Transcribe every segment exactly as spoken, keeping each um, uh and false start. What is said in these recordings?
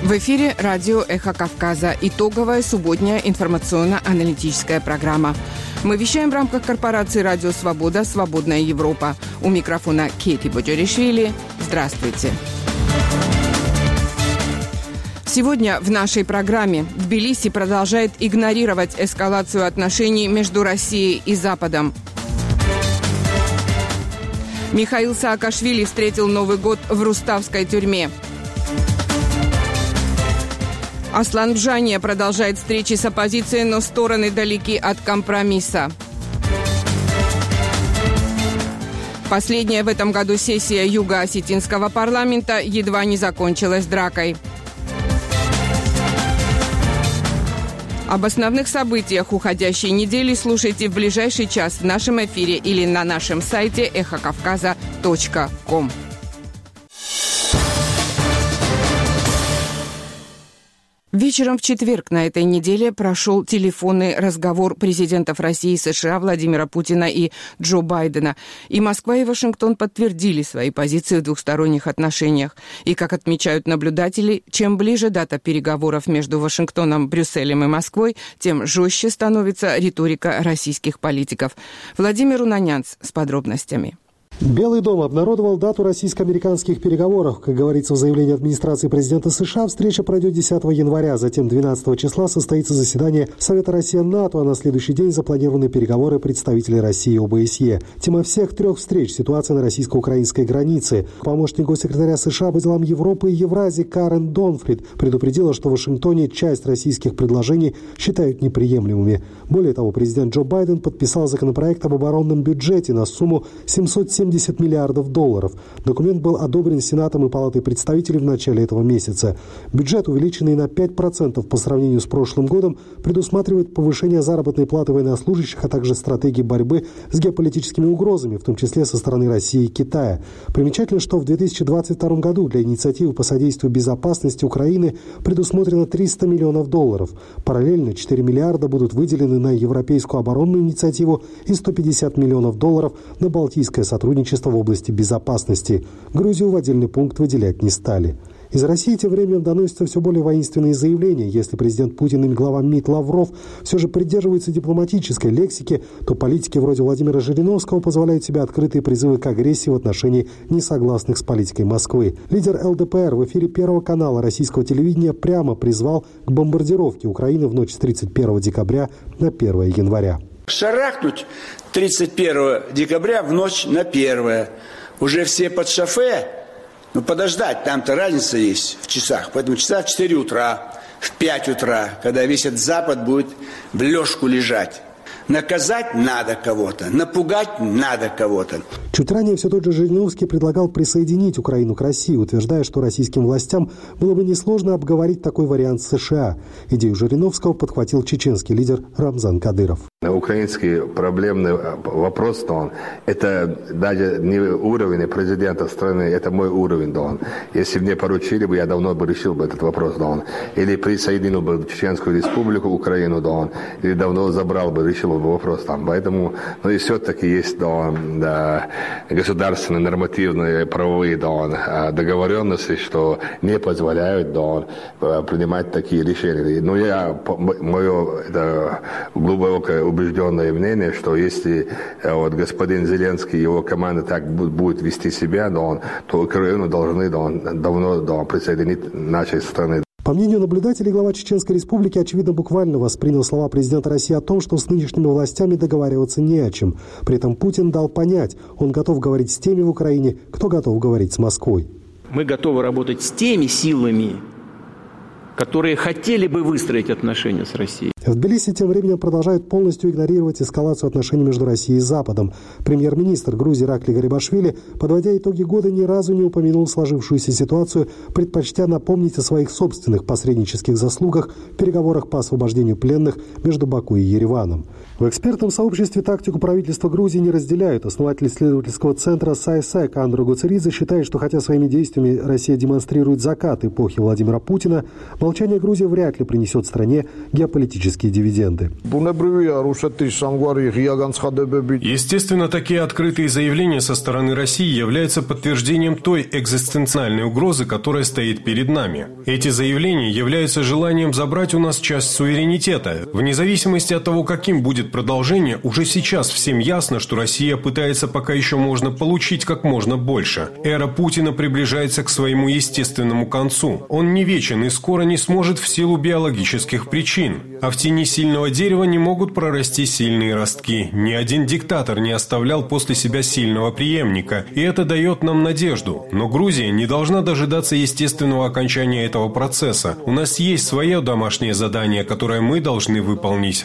В эфире радио «Эхо Кавказа». Итоговая субботняя информационно-аналитическая программа. Мы вещаем в рамках корпорации «Радио Свобода. Свободная Европа». У микрофона Кети Боджоришвили. Здравствуйте. Сегодня в нашей программе Тбилиси продолжает игнорировать эскалацию отношений между Россией и Западом. Михаил Саакашвили встретил Новый год в Руставской тюрьме. Аслан Бжания продолжает встречи с оппозицией, но стороны далеки от компромисса. Последняя в этом году сессия Юго-Осетинского парламента едва не закончилась дракой. Об основных событиях уходящей недели слушайте в ближайший час в нашем эфире или на нашем сайте эхо кавказа точка ком. Вечером в четверг на этой неделе прошел телефонный разговор президентов России и США Владимира Путина и Джо Байдена. И Москва, и Вашингтон подтвердили свои позиции в двухсторонних отношениях. И, как отмечают наблюдатели, чем ближе дата переговоров между Вашингтоном, Брюсселем и Москвой, тем жестче становится риторика российских политиков. Владимир Унанянц с подробностями. Белый дом обнародовал дату российско-американских переговоров. Как говорится в заявлении администрации президента США, встреча пройдет десятого января. Затем двенадцатого числа состоится заседание Совета Россия-НАТО, а на следующий день запланированы переговоры представителей России и ОБСЕ. Тема всех трех встреч – ситуация на российско-украинской границе. Помощник госсекретаря США по делам Европы и Евразии Карен Донфрид предупредила, что в Вашингтоне часть российских предложений считают неприемлемыми. Более того, президент Джо Байден подписал законопроект об оборонном бюджете на сумму семьсот семьдесят миллиардов долларов. Документ был одобрен Сенатом и Палатой представителей в начале этого месяца. Бюджет, увеличенный на пять процентов по сравнению с прошлым годом, предусматривает повышение заработной платы военнослужащих, а также стратегии борьбы с геополитическими угрозами, в том числе со стороны России и Китая. Примечательно, что в две тысячи двадцать втором году для инициативы по содействию безопасности Украины предусмотрено триста миллионов долларов. Параллельно четыре миллиарда будут выделены на европейскую оборонную инициативу и сто пятьдесят миллионов долларов на балтийское сотрудничество в области безопасности. Грузию в отдельный пункт выделять не стали. Из России тем временем доносятся все более воинственные заявления. Если президент Путин и глава МИД Лавров все же придерживаются дипломатической лексики, то политики вроде Владимира Жириновского позволяют себе открытые призывы к агрессии в отношении несогласных с политикой Москвы. Лидер эл дэ пэ эр в эфире Первого канала российского телевидения прямо призвал к бомбардировке Украины в ночь с тридцать первого декабря на первое января. Шарахнуть тридцать первого декабря в ночь на первое. Уже все под шофе. Ну, подождать, там-то разница есть в часах. Поэтому часа в четыре утра, в пять утра, когда весь этот Запад будет в лёжку лежать. Наказать надо кого-то, напугать надо кого-то. Чуть ранее все тот же Жириновский предлагал присоединить Украину к России, утверждая, что российским властям было бы несложно обговорить такой вариант с США. Идею Жириновского подхватил чеченский лидер Рамзан Кадыров. Украинский проблемный вопрос, то он, это даже не уровень президента страны, это мой уровень, да он. Если мне поручили бы, я давно бы решил бы этот вопрос, да он. Или присоединил бы Чеченскую республику, Украину, да он. Или давно забрал бы, решил бы вопрос там. Поэтому, ну и все-таки есть, да он, да, государственные, нормативные, правовые, да он, договоренности, что не позволяют, да он, принимать такие решения. Но я, мое это глубокое убежденное мнение, что если вот, господин Зеленский и его команда так будет вести себя, да он, то Украину должны да он, давно да он, присоединить нашей страны. По мнению наблюдателей, глава Чеченской республики, очевидно, буквально воспринял слова президента России о том, что с нынешними властями договариваться не о чем. При этом Путин дал понять, он готов говорить с теми в Украине, кто готов говорить с Москвой. Мы готовы работать с теми силами, которые хотели бы выстроить отношения с Россией. В Тбилиси тем временем продолжают полностью игнорировать эскалацию отношений между Россией и Западом. Премьер-министр Грузии Иракли Гарибашвили, подводя итоги года, ни разу не упомянул сложившуюся ситуацию, предпочтя напомнить о своих собственных посреднических заслугах в переговорах по освобождению пленных между Баку и Ереваном. В экспертном сообществе тактику правительства Грузии не разделяют. Основатель исследовательского центра СайСэк Андро Гуцеридзе считает, что хотя своими действиями Россия демонстрирует закат эпохи Владимира Путина, молчание Грузии вряд ли принесет стране геополитический российские дивиденды. Естественно, такие открытые заявления со стороны России являются подтверждением той экзистенциальной угрозы, которая стоит перед нами. Эти заявления являются желанием забрать у нас часть суверенитета. Вне зависимости от того, каким будет продолжение, уже сейчас всем ясно, что Россия пытается пока еще можно получить как можно больше. Эра Путина приближается к своему естественному концу. Он не вечен и скоро не сможет в силу биологических причин. А в тени сильного дерева не могут прорасти сильные ростки. Ни один диктатор не оставлял после себя сильного преемника. И это дает нам надежду. Но Грузия не должна дожидаться естественного окончания этого процесса. У нас есть свое домашнее задание, которое мы должны выполнить.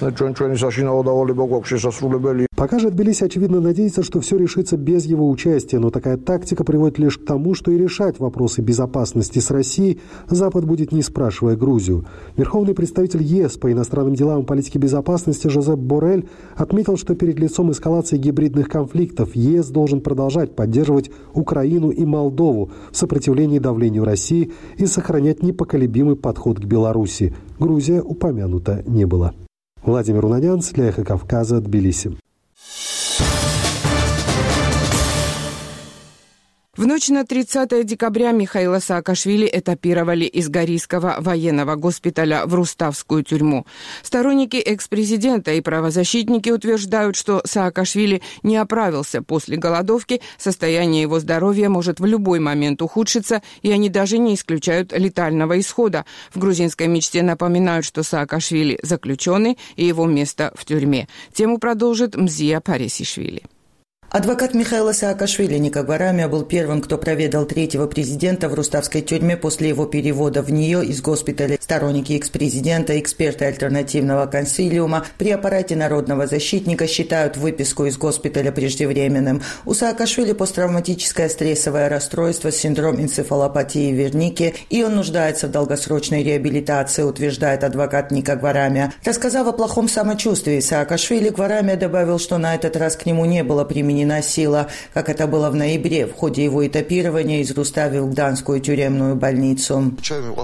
Пока же Тбилиси, очевидно, надеется, что все решится без его участия, но такая тактика приводит лишь к тому, что и решать вопросы безопасности с Россией Запад будет, не спрашивая Грузию. Верховный представитель ЕС по иностранным делам и политике безопасности Жозеп Боррель отметил, что перед лицом эскалации гибридных конфликтов ЕС должен продолжать поддерживать Украину и Молдову в сопротивлении давлению России и сохранять непоколебимый подход к Беларуси. Грузия упомянута не была. Владимир Унанянц для «Эхо Кавказа», Тбилиси. В ночь на тридцатое декабря Михаила Саакашвили этапировали из Горийского военного госпиталя в Руставскую тюрьму. Сторонники экс-президента и правозащитники утверждают, что Саакашвили не оправился после голодовки, состояние его здоровья может в любой момент ухудшиться, и они даже не исключают летального исхода. В грузинской мечте напоминают, что Саакашвили заключенный и его место в тюрьме. Тему продолжит Мзия Парисишвили. Адвокат Михаила Саакашвили Ника Гварамия был первым, кто проведал третьего президента в Руставской тюрьме после его перевода в нее из госпиталя. Сторонники экс-президента, эксперты альтернативного консилиума при аппарате народного защитника считают выписку из госпиталя преждевременным. У Саакашвили посттравматическое стрессовое расстройство, синдром энцефалопатии Верники, и он нуждается в долгосрочной реабилитации, утверждает адвокат Ника Гварамия. Рассказав о плохом самочувствии Саакашвили, Гварамия добавил, что на этот раз к нему не было применено сила, как это было в ноябре в ходе его этапирования из Рустави в Гданскую тюремную больницу.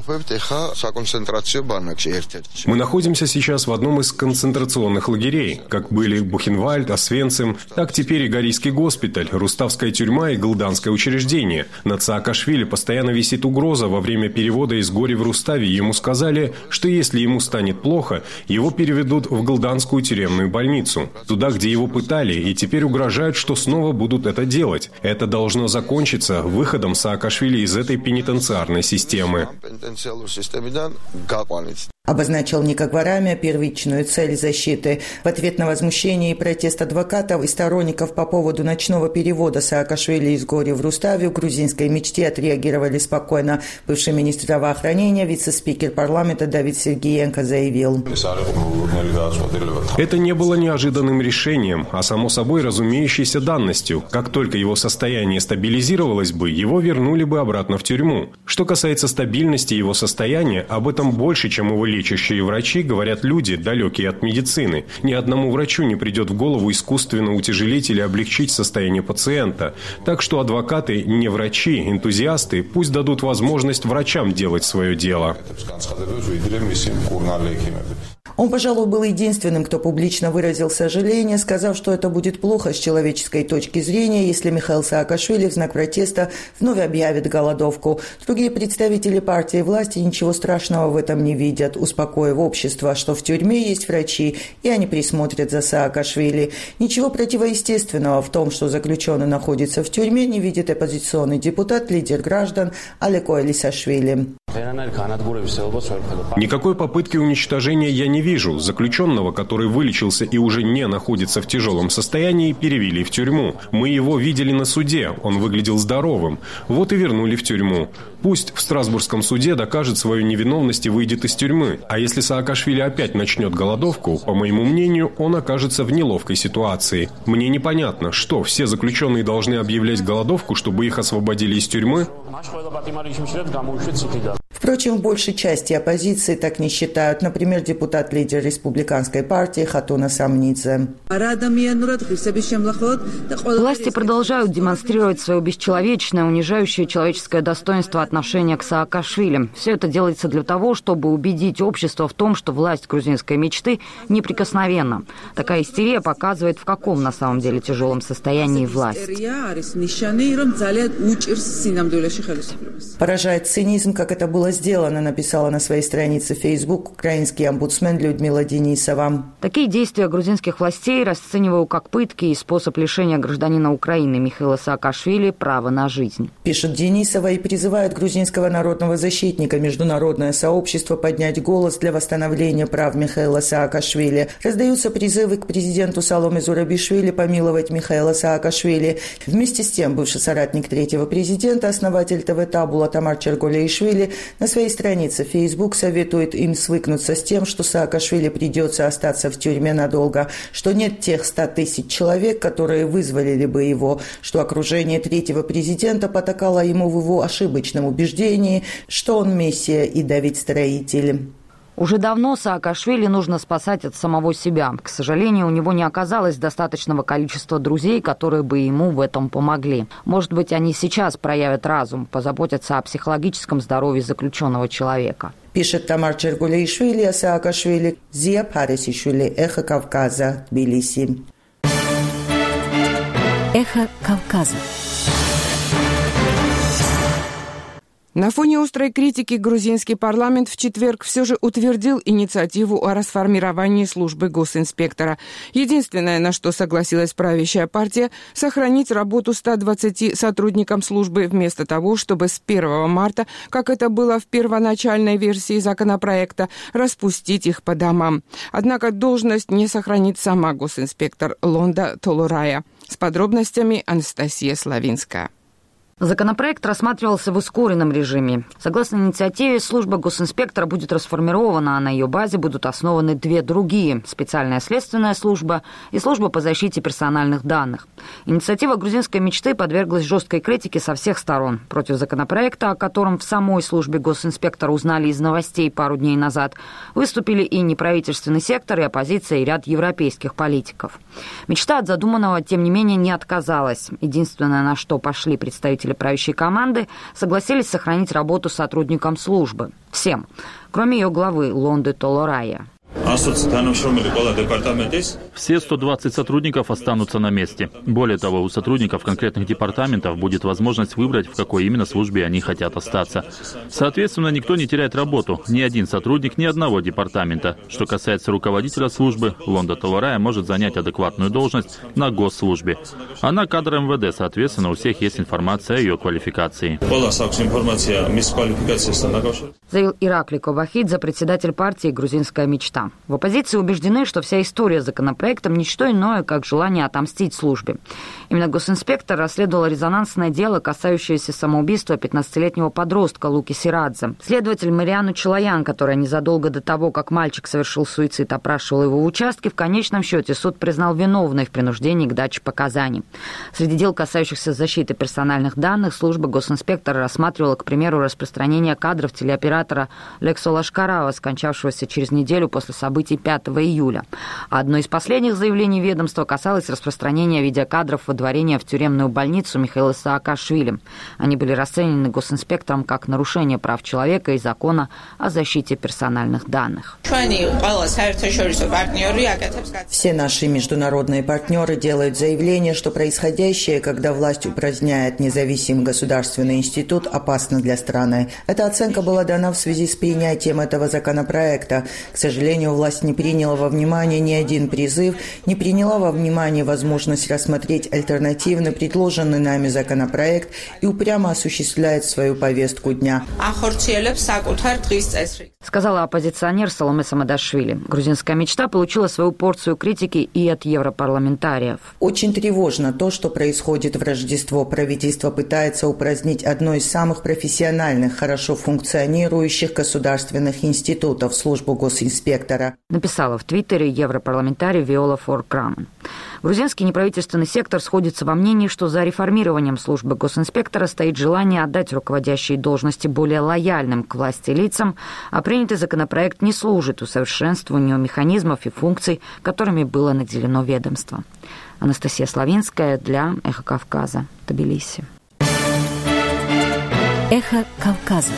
Мы находимся сейчас в одном из концентрационных лагерей. Как были Бухенвальд, Освенцим, так теперь и Горийский госпиталь, Руставская тюрьма и Гылданское учреждение. Над Саакашвили постоянно висит угроза. Во время перевода из Гори в Рустави ему сказали, что если ему станет плохо, его переведут в Гылданскую тюремную больницу. Туда, где его пытали, и теперь угрожают, что снова будут это делать. Это должно закончиться выходом Саакашвили из этой пенитенциарной системы. Обозначил Ника Гварамия первичную цель защиты. В ответ на возмущение и протест адвокатов и сторонников по поводу ночного перевода Саакашвили из Гори в Рустави в грузинской мечте отреагировали спокойно. Бывший министр здравоохранения, вице-спикер парламента Давид Сергиенко заявил: это не было неожиданным решением, а само собой разумеющейся данностью. Как только его состояние стабилизировалось бы, его вернули бы обратно в тюрьму. Что касается стабильности его состояния, об этом больше, чем его лечащие врачи, говорят люди, далекие от медицины. Ни одному врачу не придет в голову искусственно утяжелить или облегчить состояние пациента. Так что адвокаты не врачи, энтузиасты, пусть дадут возможность врачам делать свое дело. Он, пожалуй, был единственным, кто публично выразил сожаление, сказав, что это будет плохо с человеческой точки зрения, если Михаил Саакашвили в знак протеста вновь объявит голодовку. Другие представители партии власти ничего страшного в этом не видят, успокоив общество, что в тюрьме есть врачи, и они присмотрят за Саакашвили. Ничего противоестественного в том, что заключенный находится в тюрьме, не видит оппозиционный депутат, лидер граждан Алеко Элисашвили. Никакой попытки уничтожения я не вижу. Заключенного, который вылечился и уже не находится в тяжелом состоянии, перевели в тюрьму. Мы его видели на суде. Он выглядел здоровым. Вот и вернули в тюрьму. Пусть в Страсбургском суде докажет свою невиновность и выйдет из тюрьмы. А если Саакашвили опять начнет голодовку, по моему мнению, он окажется в неловкой ситуации. Мне непонятно, что все заключенные должны объявлять голодовку, чтобы их освободили из тюрьмы? Впрочем, в большей части оппозиции так не считают. Например, депутат-лидер республиканской партии Хатуна Самнидзе. Власти продолжают демонстрировать свое бесчеловечное, унижающее человеческое достоинство отношение к Саакашвили. Все это делается для того, чтобы убедить общество в том, что власть грузинской мечты неприкосновенна. Такая истерия показывает, в каком на самом деле тяжелом состоянии власть. Поражает цинизм, как это было сделано, написала на своей странице в Facebook украинский омбудсмен Людмила Денисова. Такие действия грузинских властей расцениваю как пытки и способ лишения гражданина Украины Михаила Саакашвили права на жизнь. Пишет Денисова и призывает грузинского народного защитника международное сообщество поднять голос для восстановления прав Михаила Саакашвили. Раздаются призывы к президенту Саломе Зурабишвили помиловать Михаила Саакашвили. Вместе с тем, бывший соратник третьего президента, основатель ТВ Табула Тамар Черголеишвили на своей странице в Facebook советует им свыкнуться с тем, что Саакашвили придется остаться в тюрьме надолго, что нет тех ста тысяч человек, которые вызволили бы его, что окружение третьего президента потакало ему в его ошибочном убеждении, что он мессия и Давид-строитель. Уже давно Саакашвили нужно спасать от самого себя. К сожалению, у него не оказалось достаточного количества друзей, которые бы ему в этом помогли. Может быть, они сейчас проявят разум, позаботятся о психологическом здоровье заключенного человека. Пишет Тамар Черголеишвили о Саакашвили. Зия Парисишвили, Эхо Кавказа, Тбилиси. Эхо Кавказа. На фоне острой критики грузинский парламент в четверг все же утвердил инициативу о расформировании службы госинспектора. Единственное, на что согласилась правящая партия, сохранить работу ста двадцати сотрудникам службы вместо того, чтобы с первого марта, как это было в первоначальной версии законопроекта, распустить их по домам. Однако должность не сохранит сама госинспектор Лонда Толорая. С подробностями Анастасия Славинская. Законопроект рассматривался в ускоренном режиме. Согласно инициативе, служба госинспектора будет расформирована, а на ее базе будут основаны две другие – специальная следственная служба и служба по защите персональных данных. Инициатива грузинской мечты подверглась жесткой критике со всех сторон. Против законопроекта, о котором в самой службе госинспектора узнали из новостей пару дней назад, выступили и неправительственный сектор, и оппозиция, и ряд европейских политиков. Мечта от задуманного, тем не менее, не отказалась. Единственное, на что пошли представители правящей команды, согласились сохранить работу сотрудникам службы. Всем, кроме ее главы Лонды Толорая. Все сто двадцать сотрудников останутся на месте. Более того, у сотрудников конкретных департаментов будет возможность выбрать, в какой именно службе они хотят остаться. Соответственно, никто не теряет работу, ни один сотрудник ни одного департамента. Что касается руководителя службы, Лонда Толорая может занять адекватную должность на госслужбе. Она кадр эм вэ дэ, соответственно, у всех есть информация о ее квалификации. Заявил Иракли Кобахидзе, председатель партии «Грузинская мечта». В оппозиции убеждены, что вся история с законопроектом – ничто иное, как желание отомстить службе. Именно госинспектор расследовал резонансное дело, касающееся самоубийства пятнадцатилетнего подростка Луки Сирадзе. Следователь Мариану Челаян, которая незадолго до того, как мальчик совершил суицид, опрашивала его в участке, в конечном счете суд признал виновной в принуждении к даче показаний. Среди дел, касающихся защиты персональных данных, служба госинспектора рассматривала, к примеру, распространение кадров телеоператора Лексо Лашкарава, скончавшегося через неделю после событий пятого июля. Одно из последних заявлений ведомства касалось распространения видеокадров водворения в тюремную больницу Михаила Саакашвили. Они были расценены госинспектором как нарушение прав человека и закона о защите персональных данных. Все наши международные партнеры делают заявление, что происходящее, когда власть упраздняет независимый государственный институт, опасно для страны. Эта оценка была дана в связи с принятием этого законопроекта. К сожалению, власть не приняла во внимание ни один призыв, не приняла во внимание возможность рассмотреть альтернативно предложенный нами законопроект и упрямо осуществляет свою повестку дня. Сказала оппозиционер Саломе Самадашвили. Грузинская мечта получила свою порцию критики и от европарламентариев. Очень тревожно то, что происходит в Рождество. Правительство пытается упразднить одно из самых профессиональных, хорошо функционирующих государственных институтов – службу госинспектора. написала в Твиттере европарламентарий Виола Фор-Крамон. Грузинский неправительственный сектор сходится во мнении, что за реформированием службы госинспектора стоит желание отдать руководящие должности более лояльным к власти лицам, а принятый законопроект не служит усовершенствованию механизмов и функций, которыми было наделено ведомство. Анастасия Славинская для «Эхо Кавказа», Тбилиси. «Эхо Кавказа».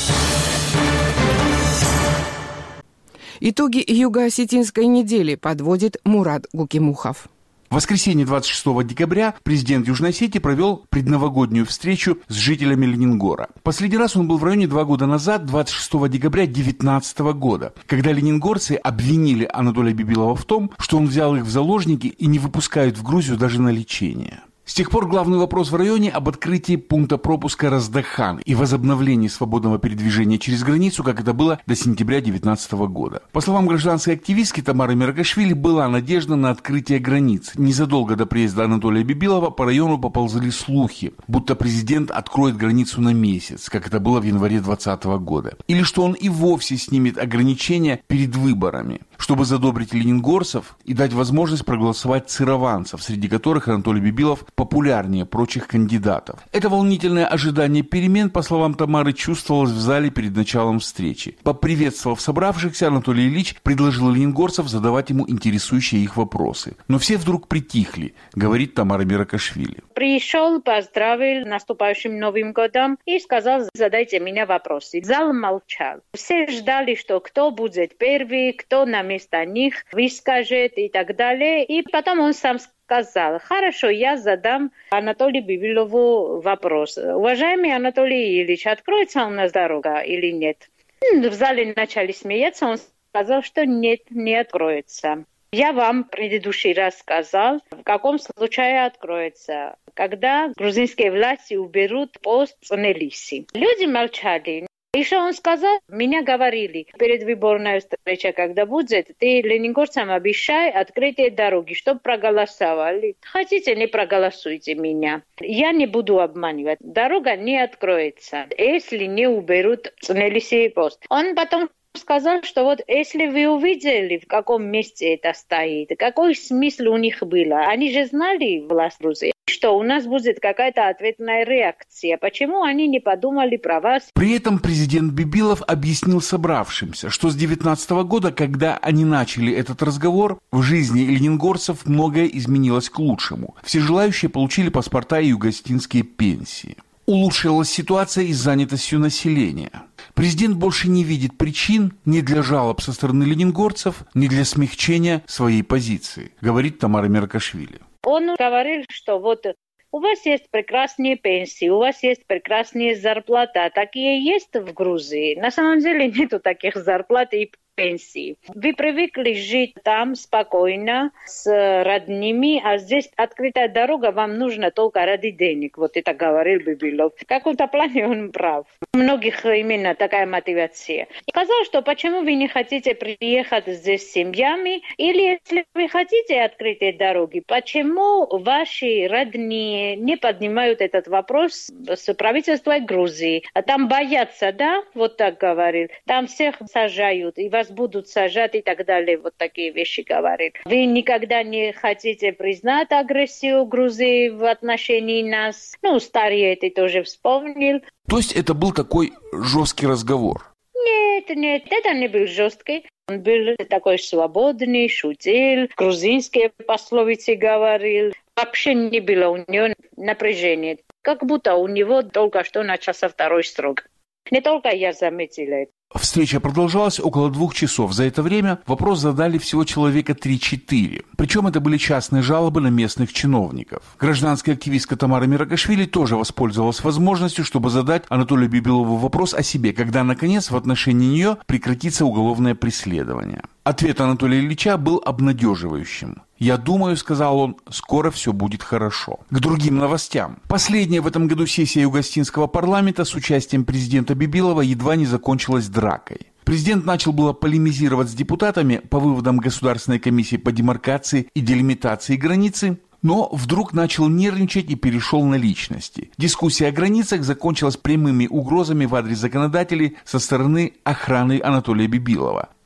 Итоги юго-осетинской недели подводит Мурат Гукимухов. В воскресенье двадцать шестого декабря президент Южной Осетии провел предновогоднюю встречу с жителями Ленингора. Последний раз он был в районе два года назад, двадцать шестого декабря две тысячи девятнадцатого года, когда ленингорцы обвинили Анатолия Бибилова в том, что он взял их в заложники и не выпускают в Грузию даже на лечение. С тех пор главный вопрос в районе об открытии пункта пропуска Раздахан и возобновлении свободного передвижения через границу, как это было до сентября две тысячи девятнадцатого года. По словам гражданской активистки Тамары Миракашвили, была надежда на открытие границ. Незадолго до приезда Анатолия Бибилова по району поползли слухи, будто президент откроет границу на месяц, как это было в январе двадцатого года. Или что он и вовсе снимет ограничения перед выборами, чтобы задобрить ленингорцев и дать возможность проголосовать цированцев, среди которых Анатолий Бибилов популярнее прочих кандидатов. Это волнительное ожидание перемен, по словам Тамары, чувствовалось в зале перед началом встречи. Поприветствовав собравшихся, Анатолий Ильич предложил ленингорцев задавать ему интересующие их вопросы. Но все вдруг притихли, говорит Тамара Миракашвили. Пришел, поздравил наступающим Новым годом и сказал: задайте мне вопросы. Зал молчал. Все ждали, что кто будет первый, кто на место них выскажет и так далее. И потом он сам сказал: хорошо, я задам Анатолию Бибилову вопрос. Уважаемый Анатолий Ильич, откроется у нас дорога или нет? В зале начали смеяться, он сказал, что нет, не откроется. Я вам в предыдущий раз сказал, в каком случае откроется, когда грузинские власти уберут пост Цнелиси. Люди молчали. Еще он сказал, меня говорили, перед выборной встречей, когда будет, ты ленингорцам обещай открытие дороги, чтобы проголосовали. Хотите, не проголосуйте меня. Я не буду обманывать. Дорога не откроется, если не уберут Цнелиси пост. Он потом сказал, что вот если вы увидели, в каком месте это стоит, какой смысл у них было. Они же знали, власть Грузии, что у нас будет какая-то ответная реакция. Почему они не подумали про вас? При этом президент Бибилов объяснил собравшимся, что с две тысячи девятнадцатого года, когда они начали этот разговор, в жизни ленингорцев многое изменилось к лучшему. Все желающие получили паспорта и юго-осетинские пенсии. Улучшилась ситуация и с занятостью населения. Президент больше не видит причин ни для жалоб со стороны ленингорцев, ни для смягчения своей позиции, говорит Тамара Миракашвили. Он говорил, что вот у вас есть прекрасные пенсии, у вас есть прекрасные зарплаты. Такие есть в Грузии. На самом деле нету таких зарплат и пенсии. Вы привыкли жить там спокойно, с родными, а здесь открытая дорога вам нужна только ради денег. Вот это говорил Бибилов. В каком-то плане он прав. У многих именно такая мотивация. И сказал, что почему вы не хотите приехать здесь с семьями, или если вы хотите открытие дороги, почему ваши родные не поднимают этот вопрос с правительством Грузии? А там боятся, да? Вот так говорил. Там всех сажают, и вас будут сажать и так далее. Вот такие вещи говорит. Вы никогда не хотите признать агрессию Грузии в отношении нас. Ну, старый это тоже вспомнил. То есть это был такой жесткий разговор? Нет, нет, это не был жесткий. Он был такой свободный, шутил, грузинские пословицы говорил. Вообще не было у него напряжения. Как будто у него только что начался второй срок. Не только я заметила это. Встреча продолжалась около двух часов. За это время вопрос задали всего человека три-четыре. Причем это были частные жалобы на местных чиновников. Гражданская активистка Тамара Миракашвили тоже воспользовалась возможностью, чтобы задать Анатолию Бибилову вопрос о себе, когда, наконец, в отношении нее прекратится уголовное преследование. Ответ Анатолия Ильича был обнадеживающим. «Я думаю, — сказал он, — скоро все будет хорошо». К другим новостям. Последняя в этом году сессия юго-осетинского парламента с участием президента Бибилова едва не закончилась дракой. Президент начал было полемизировать с депутатами по выводам Государственной комиссии по демаркации и делимитации границы, но вдруг начал нервничать и перешел на личности. Дискуссия о границах закончилась прямыми угрозами в адрес законодателей со стороны охраны Анатолия Бибилова.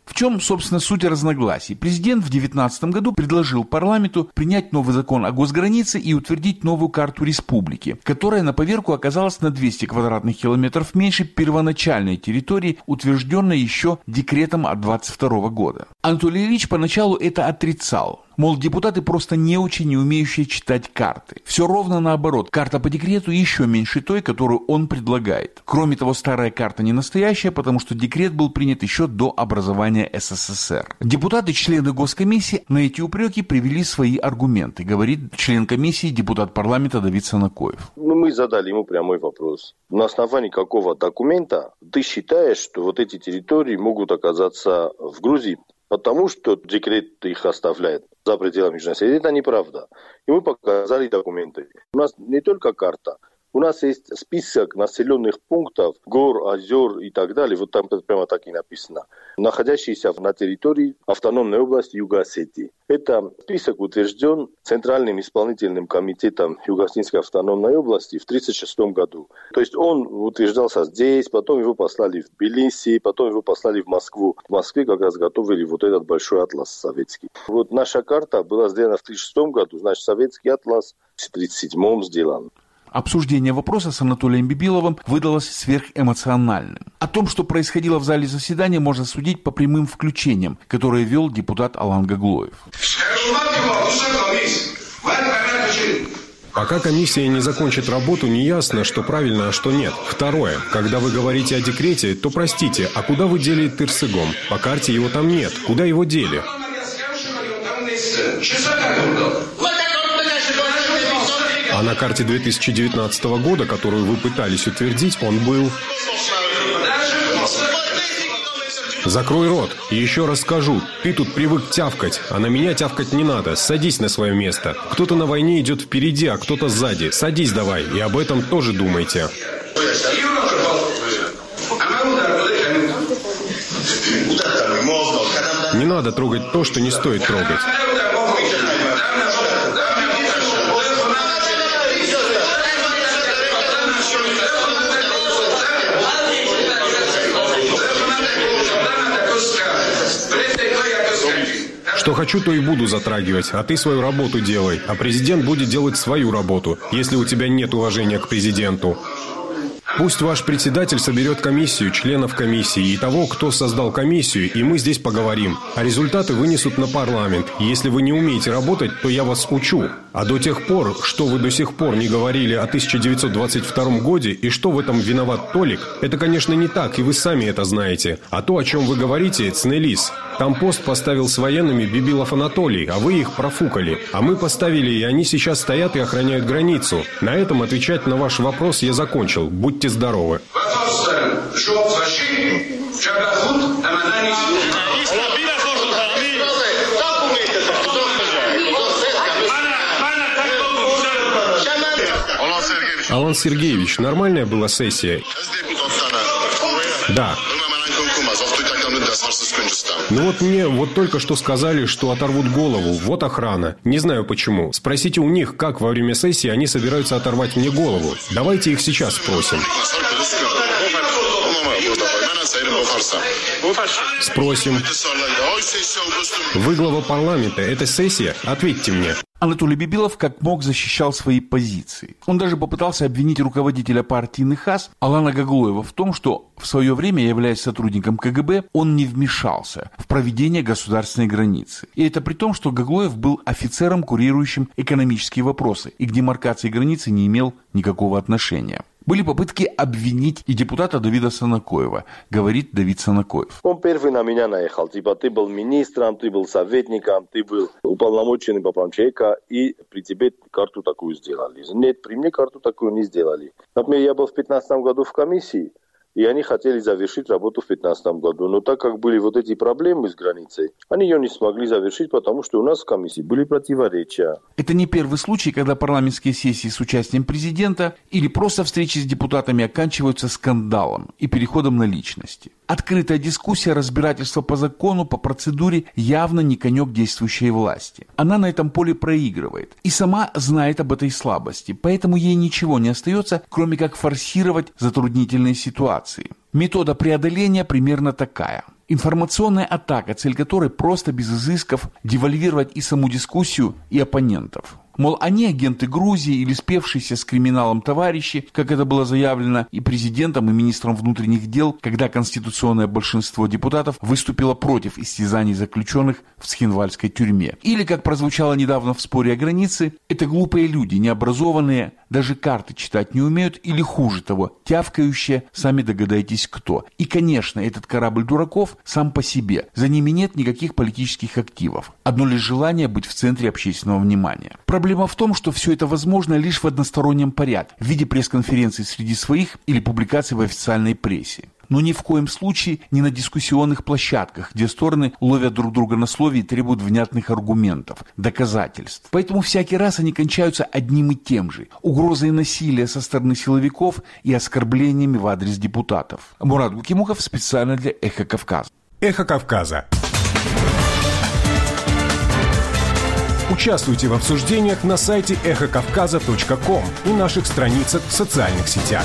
В чем, собственно, суть разногласий? Президент в две тысячи девятнадцатом году предложил парламенту принять новый закон о госгранице и утвердить новую карту республики, которая на поверку оказалась на двести квадратных километров меньше первоначальной территории, утвержденной еще декретом от двадцать второго года. Анатолий Ильич поначалу это отрицал. Мол, депутаты просто неучи, не умеющие читать карты. Все ровно наоборот. Карта по декрету еще меньше той, которую он предлагает. Кроме того, старая карта не настоящая, потому что декрет был принят еще до образования СССР. Депутаты, члены Госкомиссии, на эти упреки привели свои аргументы, говорит член комиссии, депутат парламента Давид Санакоев. Ну, мы задали ему прямой вопрос. На основании какого документа ты считаешь, что вот эти территории могут оказаться в Грузии? Потому что декрет их оставляет за пределами Южной Осетии. Это неправда. И мы показали документы. У нас не только карта. У нас есть список населенных пунктов, гор, озер и так далее. Вот там прямо так и написано. Находящиеся на территории автономной области Юга Осетии. Это список утвержден Центральным исполнительным комитетом Юго-Осетинской автономной области в тысяча девятьсот тридцать шестом году. То есть он утверждался здесь, потом его послали в Тбилиси, потом его послали в Москву. В Москве как раз готовили вот этот большой атлас советский. Вот наша карта была сделана в тысяча девятьсот тридцать шестом году, значит, советский атлас в тысяча девятьсот тридцать седьмом сделан. Обсуждение вопроса с Анатолием Бибиловым выдалось сверхэмоциональным. О том, что происходило в зале заседания, можно судить по прямым включениям, которые вел депутат Алан Гаглоев. Пока комиссия не закончит работу, не ясно, что правильно, а что нет. Второе. Когда вы говорите о декрете, то простите, а куда вы дели Тырсыгом? По карте его там нет. Куда его дели? А на карте две тысячи девятнадцатого года, которую вы пытались утвердить, он был... Закрой рот. И еще раз скажу, ты тут привык тявкать, а на меня тявкать не надо. Садись на свое место. Кто-то на войне идет впереди, а кто-то сзади. Садись давай, и об этом тоже думайте. Не надо трогать то, что не стоит трогать. Что хочу, то и буду затрагивать, а ты свою работу делай, а президент будет делать свою работу, если у тебя нет уважения к президенту. Пусть ваш председатель соберет комиссию, членов комиссии и того, кто создал комиссию, и мы здесь поговорим. А результаты вынесут на парламент. Если вы не умеете работать, то я вас учу. А до тех пор, что вы до сих пор не говорили о тысяча девятьсот двадцать втором годе и что в этом виноват Толик, это, конечно, не так, и вы сами это знаете. А то, о чем вы говорите, цнелис. Там пост поставил с военными Бибилов Анатолий, а вы их профукали. А мы поставили, и они сейчас стоят и охраняют границу. На этом отвечать на ваш вопрос я закончил. Будьте здоровы. Алан Сергеевич, нормальная была сессия? Да. Ну вот мне вот только что сказали, что оторвут голову. Вот охрана. Не знаю почему. Спросите у них, как во время сессии они собираются оторвать мне голову. Давайте их сейчас спросим. Спросим. Вы глава парламента. Это сессия? Ответьте мне. Анатолий Бибилов как мог защищал свои позиции. Он даже попытался обвинить руководителя партии НХАС Алана Гаглоева в том, что в свое время, являясь сотрудником КГБ, он не вмешался в проведение государственной границы. И это при том, что Гаглоев был офицером, курирующим экономические вопросы, и к демаркации границы не имел никакого отношения. Были попытки обвинить и депутата Давида Санакоева, говорит Давид Санакоев. Он первый на меня наехал. Типа, ты был министром, ты был советником, ты был уполномоченным по правам человека, и при тебе карту такую сделали. Нет, при мне карту такую не сделали. Например, я был в пятнадцатом году в комиссии, и они хотели завершить работу в пятнадцатом году. Но так как были вот эти проблемы с границей, они ее не смогли завершить, потому что у нас в комиссии были противоречия. Это не первый случай, когда парламентские сессии с участием президента или просто встречи с депутатами оканчиваются скандалом и переходом на личности. Открытая дискуссия, разбирательство по закону, по процедуре явно не конек действующей власти. Она на этом поле проигрывает и сама знает об этой слабости, поэтому ей ничего не остается, кроме как форсировать затруднительные ситуации. Метода преодоления примерно такая. Информационная атака, цель которой просто без изысков девальвировать и саму дискуссию, и оппонентов. Мол, они агенты Грузии или спевшиеся с криминалом товарищи, как это было заявлено и президентом, и министром внутренних дел, когда конституционное большинство депутатов выступило против истязаний заключенных в Цхинвальской тюрьме. Или, как прозвучало недавно в споре о границе, это глупые люди, необразованные, даже карты читать не умеют, или хуже того, тявкающие, сами догадайтесь кто. И, конечно, этот корабль дураков сам по себе. За ними нет никаких политических активов. Одно лишь желание быть в центре общественного внимания. Проблема в том, что все это возможно лишь в одностороннем порядке, в виде пресс-конференций среди своих или публикаций в официальной прессе. Но ни в коем случае не на дискуссионных площадках, где стороны ловят друг друга на слове и требуют внятных аргументов, доказательств. Поэтому всякий раз они кончаются одним и тем же – угрозой насилия со стороны силовиков и оскорблениями в адрес депутатов. Мурат Гукимуков специально для «Эхо Кавказа». «Эхо Кавказа». Участвуйте в обсуждениях на сайте эхо кавказа точка ком и наших страницах в социальных сетях.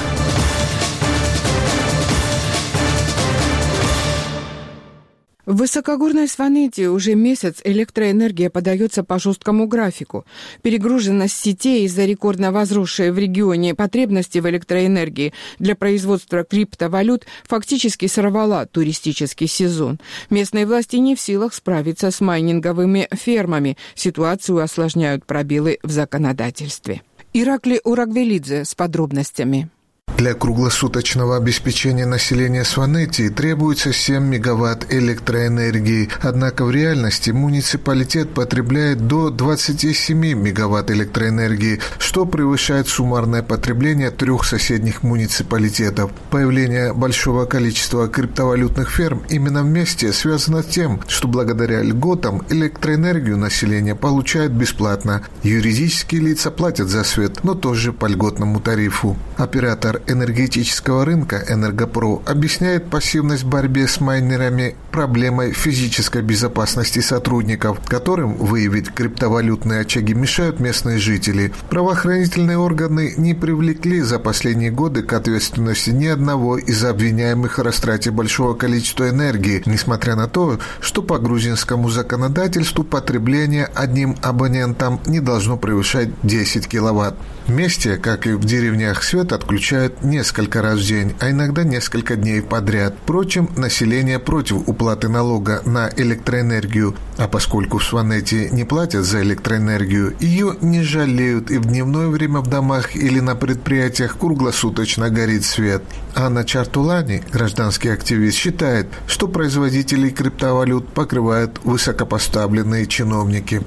В высокогорной Сванети уже месяц электроэнергия подается по жесткому графику. Перегруженность сетей из-за рекордно возросшей в регионе потребности в электроэнергии для производства криптовалют фактически сорвала туристический сезон. Местные власти не в силах справиться с майнинговыми фермами. Ситуацию осложняют пробелы в законодательстве. Иракли Урагвелидзе с подробностями. Для круглосуточного обеспечения населения Сванети требуется семь мегаватт электроэнергии, однако в реальности муниципалитет потребляет до двадцати семи мегаватт электроэнергии, что превышает суммарное потребление трех соседних муниципалитетов. Появление большого количества криптовалютных ферм именно вместе связано с тем, что благодаря льготам электроэнергию население получает бесплатно. Юридические лица платят за свет, но тоже по льготному тарифу. Оператор энергетического рынка «Энергопро» объясняет пассивность в борьбе с майнерами проблемой физической безопасности сотрудников, которым выявить криптовалютные очаги мешают местные жители. Правоохранительные органы не привлекли за последние годы к ответственности ни одного из обвиняемых в растрате большого количества энергии, несмотря на то, что по грузинскому законодательству потребление одним абонентом не должно превышать десять киловатт. Вместе, как и в деревнях, свет отключают несколько раз в день, а иногда несколько дней подряд. Впрочем, население против уплаты налога на электроэнергию, а поскольку в Сванети не платят за электроэнергию, ее не жалеют, и в дневное время в домах или на предприятиях круглосуточно горит свет. Анна Чартулани, гражданский активист, считает, что производителей криптовалют покрывают высокопоставленные чиновники.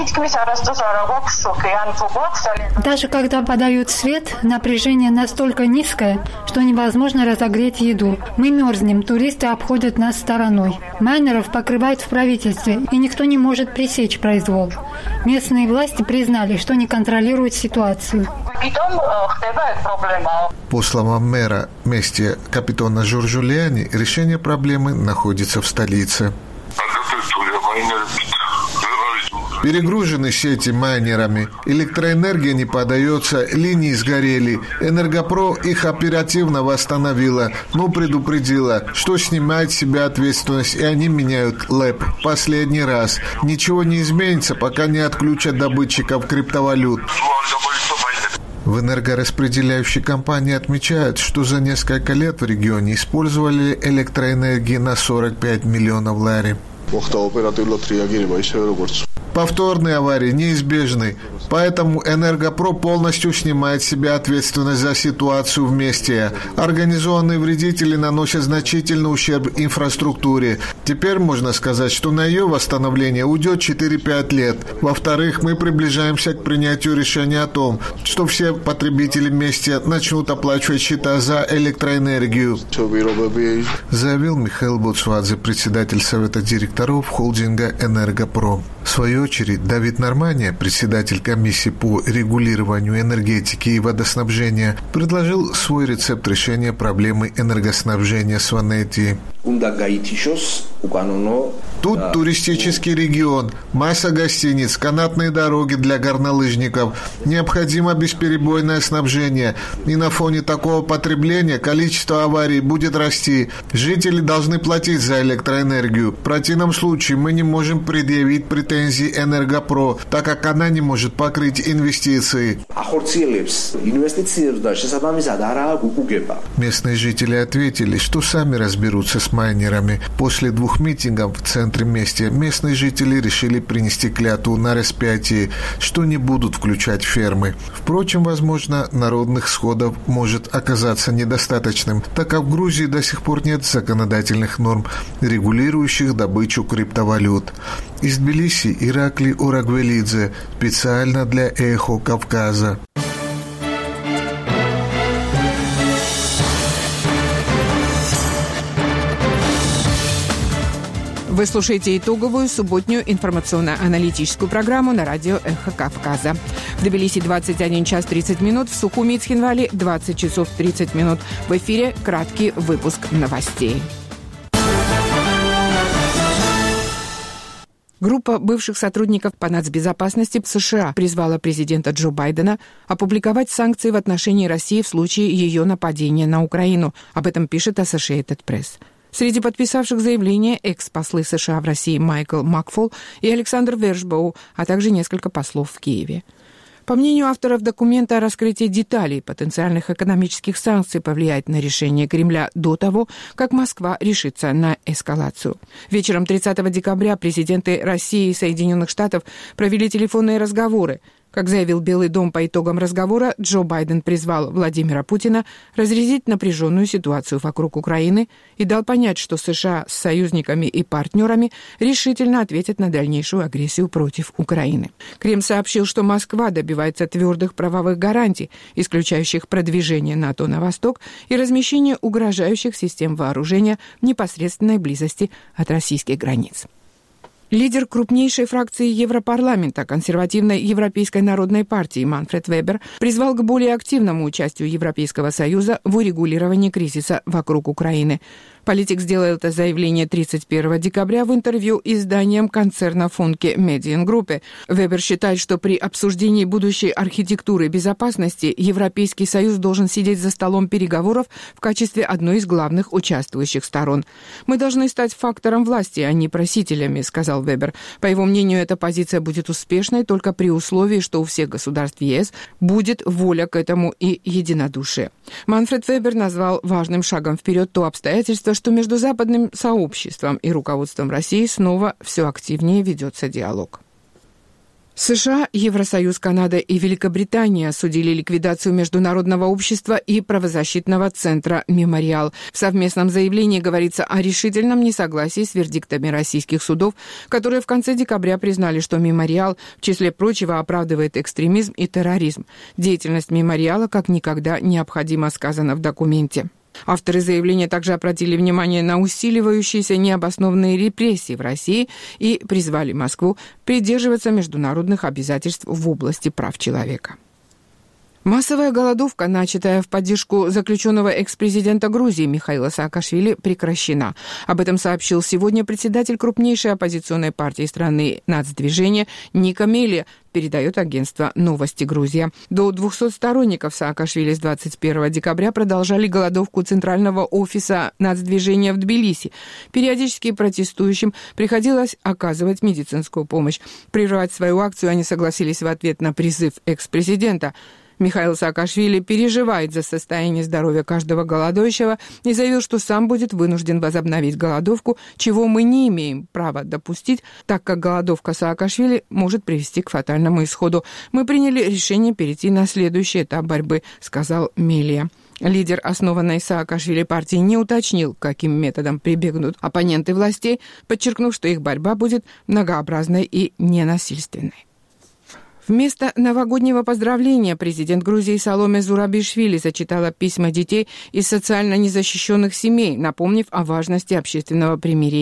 Даже когда подают свет, напряжение настолько низкое, что невозможно разогреть еду. Мы мерзнем, туристы обходят нас стороной. Майнеров покрывают в правительстве, и никто не может пресечь произвол. Местные власти признали, что не контролируют ситуацию. По словам мэра Месте Капитона Жоржулиани, решение проблемы находится в столице. Перегружены сети майнерами, электроэнергия не подается, линии сгорели. Энергопро их оперативно восстановила, но предупредила, что снимает с себя ответственность, и они меняют ЛЭП последний раз. Ничего не изменится, пока не отключат добытчиков криптовалют. В энергораспределяющей компании отмечают, что за несколько лет в регионе использовали электроэнергии на сорок пять миллионов лари. Повторные аварии неизбежны, поэтому Энергопро полностью снимает с себя ответственность за ситуацию в месте. Организованные вредители наносят значительный ущерб инфраструктуре. Теперь можно сказать, что на ее восстановление уйдет четыре-пять лет. Во-вторых, мы приближаемся к принятию решения о том, что все потребители вместе начнут оплачивать счета за электроэнергию, заявил Михаил Буцвадзе, председатель совета директоров холдинга Энергопро. В свою очередь, Давид Нормания, председатель комиссии по регулированию энергетики и водоснабжения, предложил свой рецепт решения проблемы энергоснабжения Сванети. Тут туристический регион, масса гостиниц, канатные дороги для горнолыжников. Необходимо бесперебойное снабжение. И на фоне такого потребления количество аварий будет расти. Жители должны платить за электроэнергию. В противном случае мы не можем предъявить претензии Энергопро, так как она не может покрыть инвестиции. Местные жители ответили, что сами разберутся с майнерами. После двух митингов в центре Мести местные жители решили принести клятву на распятие, что не будут включать фермы. Впрочем, возможно, народных сходов может оказаться недостаточным, так как в Грузии до сих пор нет законодательных норм, регулирующих добычу криптовалют. Из Тбилиси Ираклий Урагвелидзе, специально для «Эхо Кавказа». Вы слушаете итоговую субботнюю информационно-аналитическую программу на радио «Эхо Кавказа». В Тбилиси двадцать один час тридцать минут, в Сухуми и Цхинвале двадцать часов тридцать минут. В эфире краткий выпуск новостей. Группа бывших сотрудников по нацбезопасности США призвала президента Джо Байдена опубликовать санкции в отношении России в случае ее нападения на Украину. Об этом пишет Associated Press. Среди подписавших заявление экс-послы США в России Майкл Макфол и Александр Вершбоу, а также несколько послов в Киеве. По мнению авторов документа, раскрытие деталей потенциальных экономических санкций повлияет на решение Кремля до того, как Москва решится на эскалацию. Вечером тридцатого декабря президенты России и Соединенных Штатов провели телефонные разговоры. Как заявил Белый дом по итогам разговора, Джо Байден призвал Владимира Путина разрядить напряженную ситуацию вокруг Украины и дал понять, что США с союзниками и партнерами решительно ответят на дальнейшую агрессию против Украины. Кремль сообщил, что Москва добивается твердых правовых гарантий, исключающих продвижение НАТО на восток и размещение угрожающих систем вооружения в непосредственной близости от российских границ. Лидер крупнейшей фракции Европарламента консервативной Европейской народной партии Манфред Вебер призвал к более активному участию Европейского Союза в урегулировании кризиса вокруг Украины. Политик сделал это заявление тридцать первого декабря в интервью изданием концерна Funke Mediengruppe. Вебер считает, что при обсуждении будущей архитектуры безопасности Европейский Союз должен сидеть за столом переговоров в качестве одной из главных участвующих сторон. «Мы должны стать фактором власти, а не просителями», — сказал Вебер. По его мнению, эта позиция будет успешной только при условии, что у всех государств ЕС будет воля к этому и единодушие. Манфред Вебер назвал важным шагом вперед то обстоятельство, что между западным сообществом и руководством России снова все активнее ведется диалог. США, Евросоюз, Канада и Великобритания осудили ликвидацию Международного общества и правозащитного центра «Мемориал». В совместном заявлении говорится о решительном несогласии с вердиктами российских судов, которые в конце декабря признали, что «Мемориал» в числе прочего оправдывает экстремизм и терроризм. Деятельность «Мемориала» как никогда необходимо, сказано в документе. Авторы заявления также обратили внимание на усиливающиеся необоснованные репрессии в России и призвали Москву придерживаться международных обязательств в области прав человека. Массовая голодовка, начатая в поддержку заключенного экс-президента Грузии Михаила Саакашвили, прекращена. Об этом сообщил сегодня председатель крупнейшей оппозиционной партии страны «Нацдвижение» Ника Мелия, передает агентство «Новости Грузия». До двухсот сторонников Саакашвили с двадцать первого декабря продолжали голодовку центрального офиса Нацдвижения в Тбилиси. Периодически протестующим приходилось оказывать медицинскую помощь. Прервать свою акцию они согласились в ответ на призыв экс-президента. Михаил Саакашвили переживает за состояние здоровья каждого голодающего и заявил, что сам будет вынужден возобновить голодовку, чего мы не имеем права допустить, так как голодовка Саакашвили может привести к фатальному исходу. Мы приняли решение перейти на следующий этап борьбы, сказал Мелия. Лидер основанной Саакашвили партии не уточнил, каким методом прибегнут оппоненты властей, подчеркнув, что их борьба будет многообразной и ненасильственной. Вместо новогоднего поздравления президент Грузии Саломе Зурабишвили зачитала письма детей из социально незащищенных семей, напомнив о важности общественного примирения.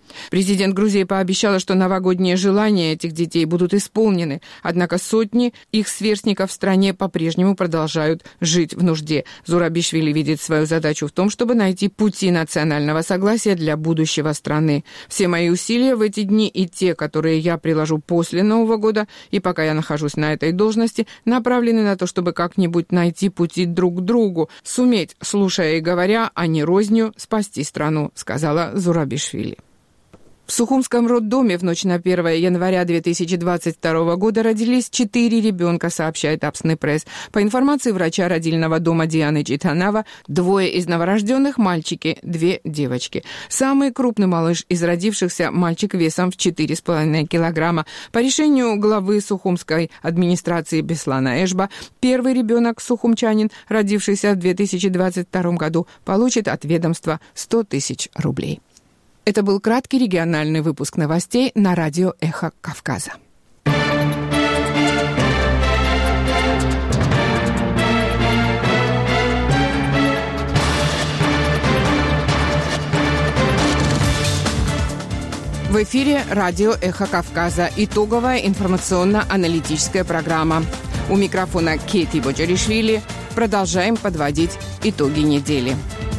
Президент Грузии пообещала, что новогодние желания этих детей будут исполнены, однако сотни их сверстников в стране по-прежнему продолжают жить в нужде. Зурабишвили видит свою задачу в том, чтобы найти пути национального согласия для будущего страны. Все мои усилия в эти дни и те, которые я приложу после Нового года, и пока я нахожусь на этой должности, направлены на то, чтобы как-нибудь найти пути друг к другу, суметь, слушая и говоря, а не рознью, спасти страну, сказала Зурабишвили. В Сухумском роддоме в ночь на первое января две тысячи двадцать второго года родились четыре ребенка, сообщает Апсный пресс. По информации врача родильного дома Дианы Читанава, двое из новорожденных – мальчики, две девочки. Самый крупный малыш из родившихся – мальчик весом в четыре с половиной килограмма. По решению главы Сухумской администрации Беслана Эшба, первый ребенок, сухумчанин, родившийся в две тысячи двадцать втором году, получит от ведомства сто тысяч рублей. Это был краткий региональный выпуск новостей на радио «Эхо Кавказа». В эфире радио «Эхо Кавказа». Итоговая информационно-аналитическая программа. У микрофона Кейти Боджаришвили. Продолжаем подводить итоги недели.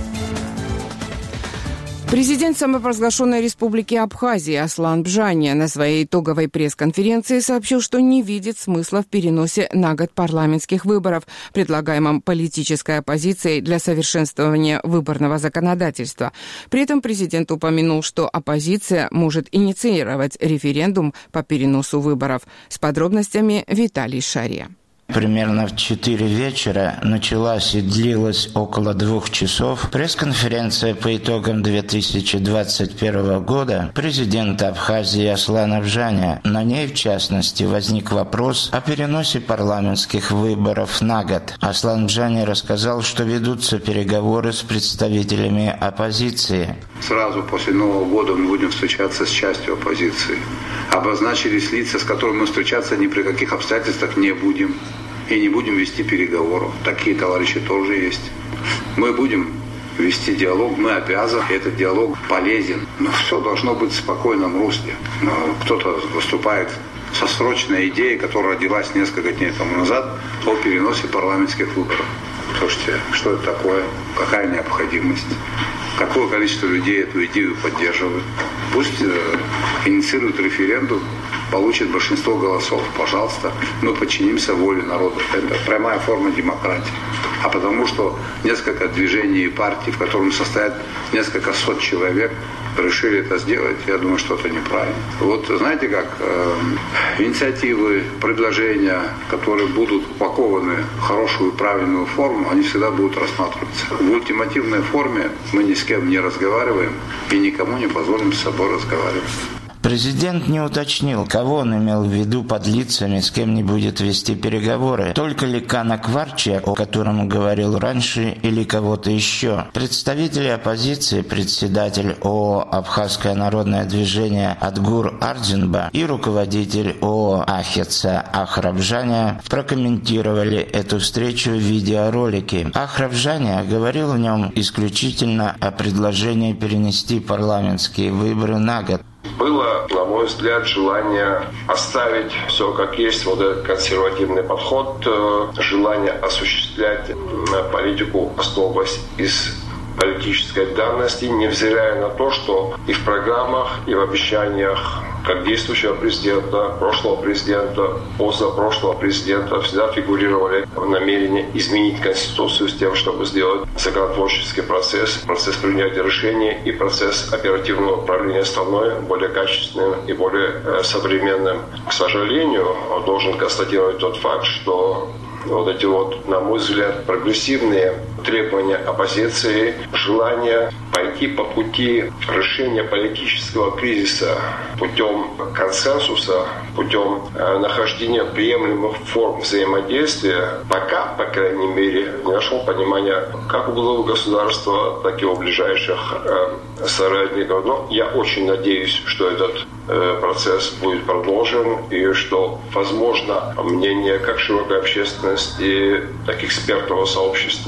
Президент самопровозглашенной республики Абхазия Аслан Бжания на своей итоговой пресс-конференции сообщил, что не видит смысла в переносе на год парламентских выборов, предлагаемом политической оппозицией для совершенствования выборного законодательства. При этом президент упомянул, что оппозиция может инициировать референдум по переносу выборов. С подробностями Виталий Шария. Примерно в четыре вечера началась и длилась около двух часов пресс-конференция по итогам две тысячи двадцать первого года президента Абхазии Аслана Бжания. На ней, в частности, возник вопрос о переносе парламентских выборов на год. Аслан Бжания рассказал, что ведутся переговоры с представителями оппозиции. Сразу после Нового года мы будем встречаться с частью оппозиции. Обозначились лица, с которыми мы встречаться ни при каких обстоятельствах не будем. И не будем вести переговоров. Такие товарищи тоже есть. Мы будем вести диалог, мы обязаны. Этот диалог полезен. Но все должно быть в спокойном русле. Но кто-то выступает со срочной идеей, которая родилась несколько дней тому назад, о переносе парламентских выборов. Слушайте, что это такое? Какая необходимость? Какое количество людей эту идею поддерживают? Пусть э, инициируют референдум, получит большинство голосов, пожалуйста, мы подчинимся воле народа. Это прямая форма демократии. А потому что несколько движений и партий, в котором состоят несколько сот человек, решили это сделать, я думаю, что это неправильно. Вот знаете как, э, инициативы, предложения, которые будут упакованы в хорошую и правильную форму, они всегда будут рассматриваться. В ультимативной форме мы ни с кем не разговариваем и никому не позволим с собой разговаривать. Президент не уточнил, кого он имел в виду под лицами, с кем не будет вести переговоры. Только ли Кана Кварча, о котором говорил раньше, или кого-то еще. Представители оппозиции, председатель ООО «Абхазское народное движение» Адгур Ардзинба и руководитель ООО «Ахеца» Ахра Бжания прокомментировали эту встречу в видеоролике. Ахра Бжания говорил в нем исключительно о предложении перенести парламентские выборы на год. Было, на мой взгляд, желание оставить все как есть, вот этот консервативный подход, желание осуществлять политику, основываясь из политической данности, невзирая на то, что и в программах, и в обещаниях как действующего президента, прошлого президента, позапрошлого президента всегда фигурировали намерения изменить Конституцию с тем, чтобы сделать законотворческий процесс, процесс принятия решений и процесс оперативного управления страной более качественным и более современным. К сожалению, должен констатировать тот факт, что вот эти вот, на мой взгляд, прогрессивные требования оппозиции, желание пойти по пути решения политического кризиса путем консенсуса, путем э, нахождения приемлемых форм взаимодействия, пока, по крайней мере, не нашел понимания как у главы государства, так и у ближайших э, соратников. Но я очень надеюсь, что этот э, процесс будет продолжен и что, возможно, мнение как широкой общественности, так и экспертного сообщества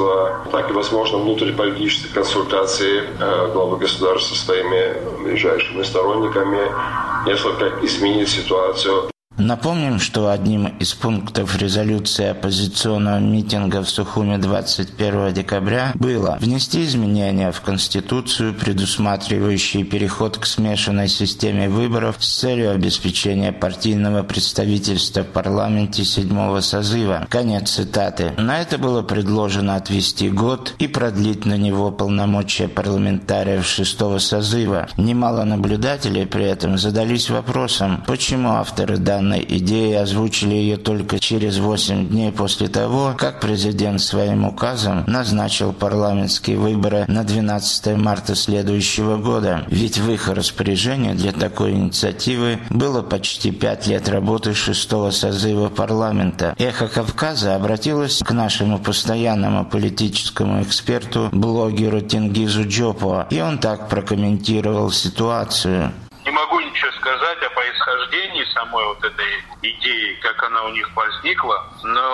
так и, возможно, внутриполитические консультации главы государства со своими ближайшими сторонниками несколько изменить ситуацию. Напомним, что одним из пунктов резолюции оппозиционного митинга в Сухуме двадцать первого декабря было внести изменения в Конституцию, предусматривающие переход к смешанной системе выборов с целью обеспечения партийного представительства в парламенте седьмого созыва. Конец цитаты. На это было предложено отвести год и продлить на него полномочия парламентариев шестого созыва. Немало наблюдателей при этом задались вопросом, почему авторы данной идеи озвучили ее только через восемь дней после того, как президент своим указом назначил парламентские выборы на двенадцатое марта следующего года. Ведь в их распоряжении для такой инициативы было почти пять лет работы шестого созыва парламента. «Эхо Кавказа» обратилось к нашему постоянному политическому эксперту, блогеру Тенгизу Джопо, и он так прокомментировал ситуацию. Не могу ничего сказать о происхождении самой вот этой идеи, как она у них возникла,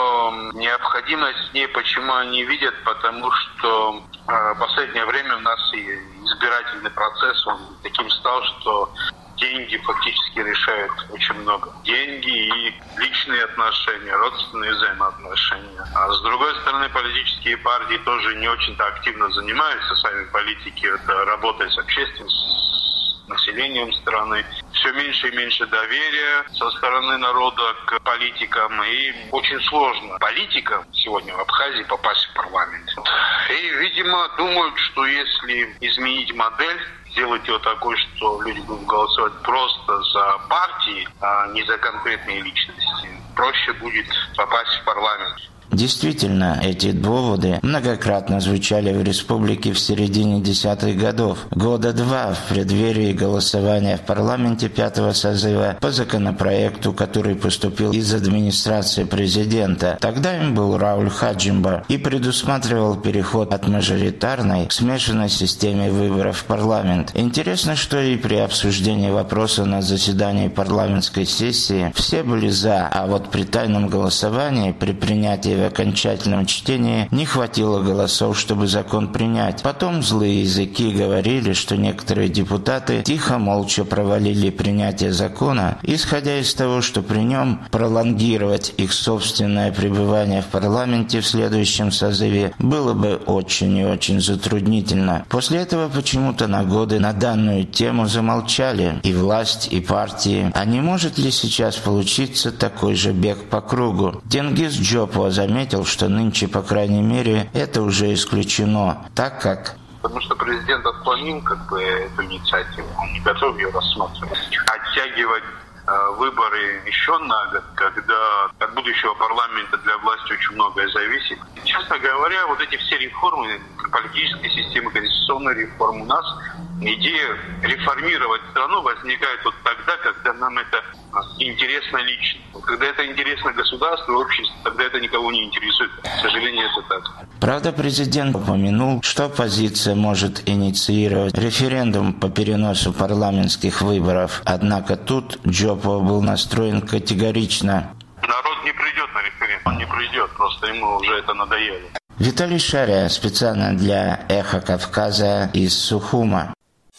но необходимость в ней почему они видят, потому что в последнее время у нас и избирательный процесс, он таким стал, что деньги фактически решают очень много. Деньги и личные отношения, родственные взаимоотношения. А с другой стороны, политические партии тоже не очень-то активно занимаются сами политикой, это работает с общественностью, населением страны. Все меньше и меньше доверия со стороны народа к политикам. И очень сложно политикам сегодня в Абхазии попасть в парламент. И, видимо, думают, что если изменить модель, сделать ее такой, что люди будут голосовать просто за партии, а не за конкретные личности, проще будет попасть в парламент. Действительно, эти доводы многократно звучали в республике в середине десятых годов. Года два в преддверии голосования в парламенте пятого созыва по законопроекту, который поступил из администрации президента. Тогда им был Рауль Хаджимба и предусматривал переход от мажоритарной к смешанной системе выборов в парламент. Интересно, что и при обсуждении вопроса на заседании парламентской сессии все были за, а вот при тайном голосовании, при принятии в окончательном чтении не хватило голосов, чтобы закон принять. Потом злые языки говорили, что некоторые депутаты тихо, молча провалили принятие закона, исходя из того, что при нем пролонгировать их собственное пребывание в парламенте в следующем созыве было бы очень и очень затруднительно. После этого почему-то на годы на данную тему замолчали и власть, и партии. А не может ли сейчас получиться такой же бег по кругу? Тенгиз Джопо заметил, что нынче, по крайней мере, это уже исключено, так как... Потому что президент отклонил как бы эту инициативу, он не готов ее рассматривать. Оттягивать э, выборы еще на год, когда от будущего парламента для власти очень многое зависит. Честно говоря, вот эти все реформы, политической системы, конституционной реформы, у нас идея реформировать страну возникает вот тогда, когда нам это интересно лично. Когда это интересно государству и обществу, тогда это никого не интересует. К сожалению, это так. Правда, президент упомянул, что оппозиция может инициировать референдум по переносу парламентских выборов. Однако тут Джопо был настроен категорично. Народ не придет на референдум, он не придет, просто ему уже это надоело. Виталий Шария, специально для «Эхо Кавказа» из Сухума.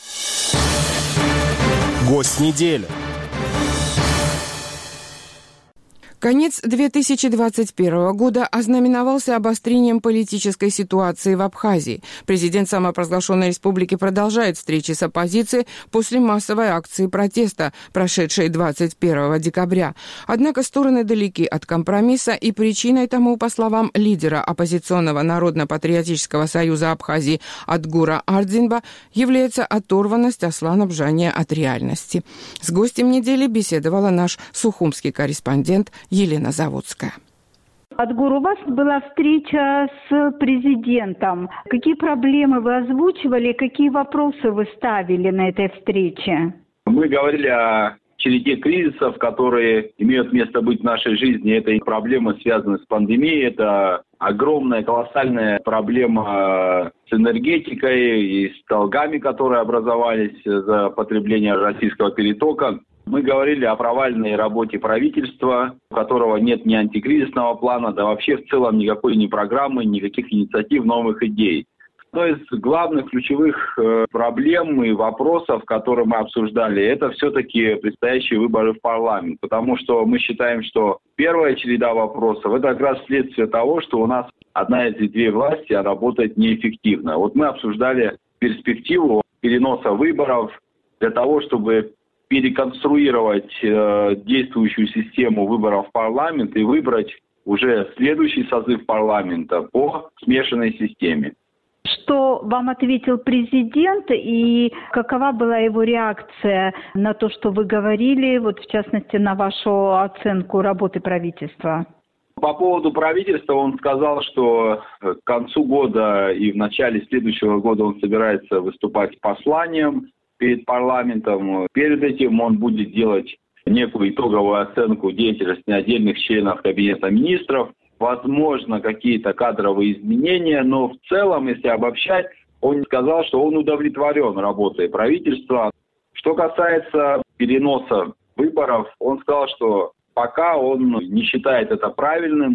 Гость недели. Конец две тысячи двадцать первого года ознаменовался обострением политической ситуации в Абхазии. Президент самопровозглашенной республики продолжает встречи с оппозицией после массовой акции протеста, прошедшей двадцать первого декабря. Однако стороны далеки от компромисса, и причиной тому, по словам лидера оппозиционного Народно-патриотического союза Абхазии Атгура Ардзинба, является оторванность Аслана Бжания от реальности. С гостем недели беседовала наш сухумский корреспондент Елена Заводская. Атгур, у вас была встреча с президентом. Какие проблемы вы озвучивали, какие вопросы вы ставили на этой встрече? Мы говорили о череде кризисов, которые имеют место быть в нашей жизни. Это и проблемы, связанные с пандемией, это огромная, колоссальная проблема с энергетикой и с долгами, которые образовались за потребление российского перетока. Мы говорили о провальной работе правительства, у которого нет ни антикризисного плана, да вообще в целом никакой ни программы, никаких инициатив, новых идей. Одной из главных ключевых э, проблем и вопросов, которые мы обсуждали, это все-таки предстоящие выборы в парламент. Потому что мы считаем, что первая череда вопросов – это как раз следствие того, что у нас одна из ветвей власти работает неэффективно. Вот мы обсуждали перспективу переноса выборов для того, чтобы переконструировать э, действующую систему выборов в парламент и выбрать уже следующий созыв парламента по смешанной системе. Что вам ответил президент и какова была его реакция на то, что вы говорили, вот в частности на вашу оценку работы правительства? По поводу правительства он сказал, что к концу года и в начале следующего года он собирается выступать с посланием перед парламентом. Перед этим он будет делать некую итоговую оценку деятельности отдельных членов Кабинета министров. Возможно, какие-то кадровые изменения, но в целом, если обобщать, он сказал, что он удовлетворен работой правительства. Что касается переноса выборов, он сказал, что пока он не считает это правильным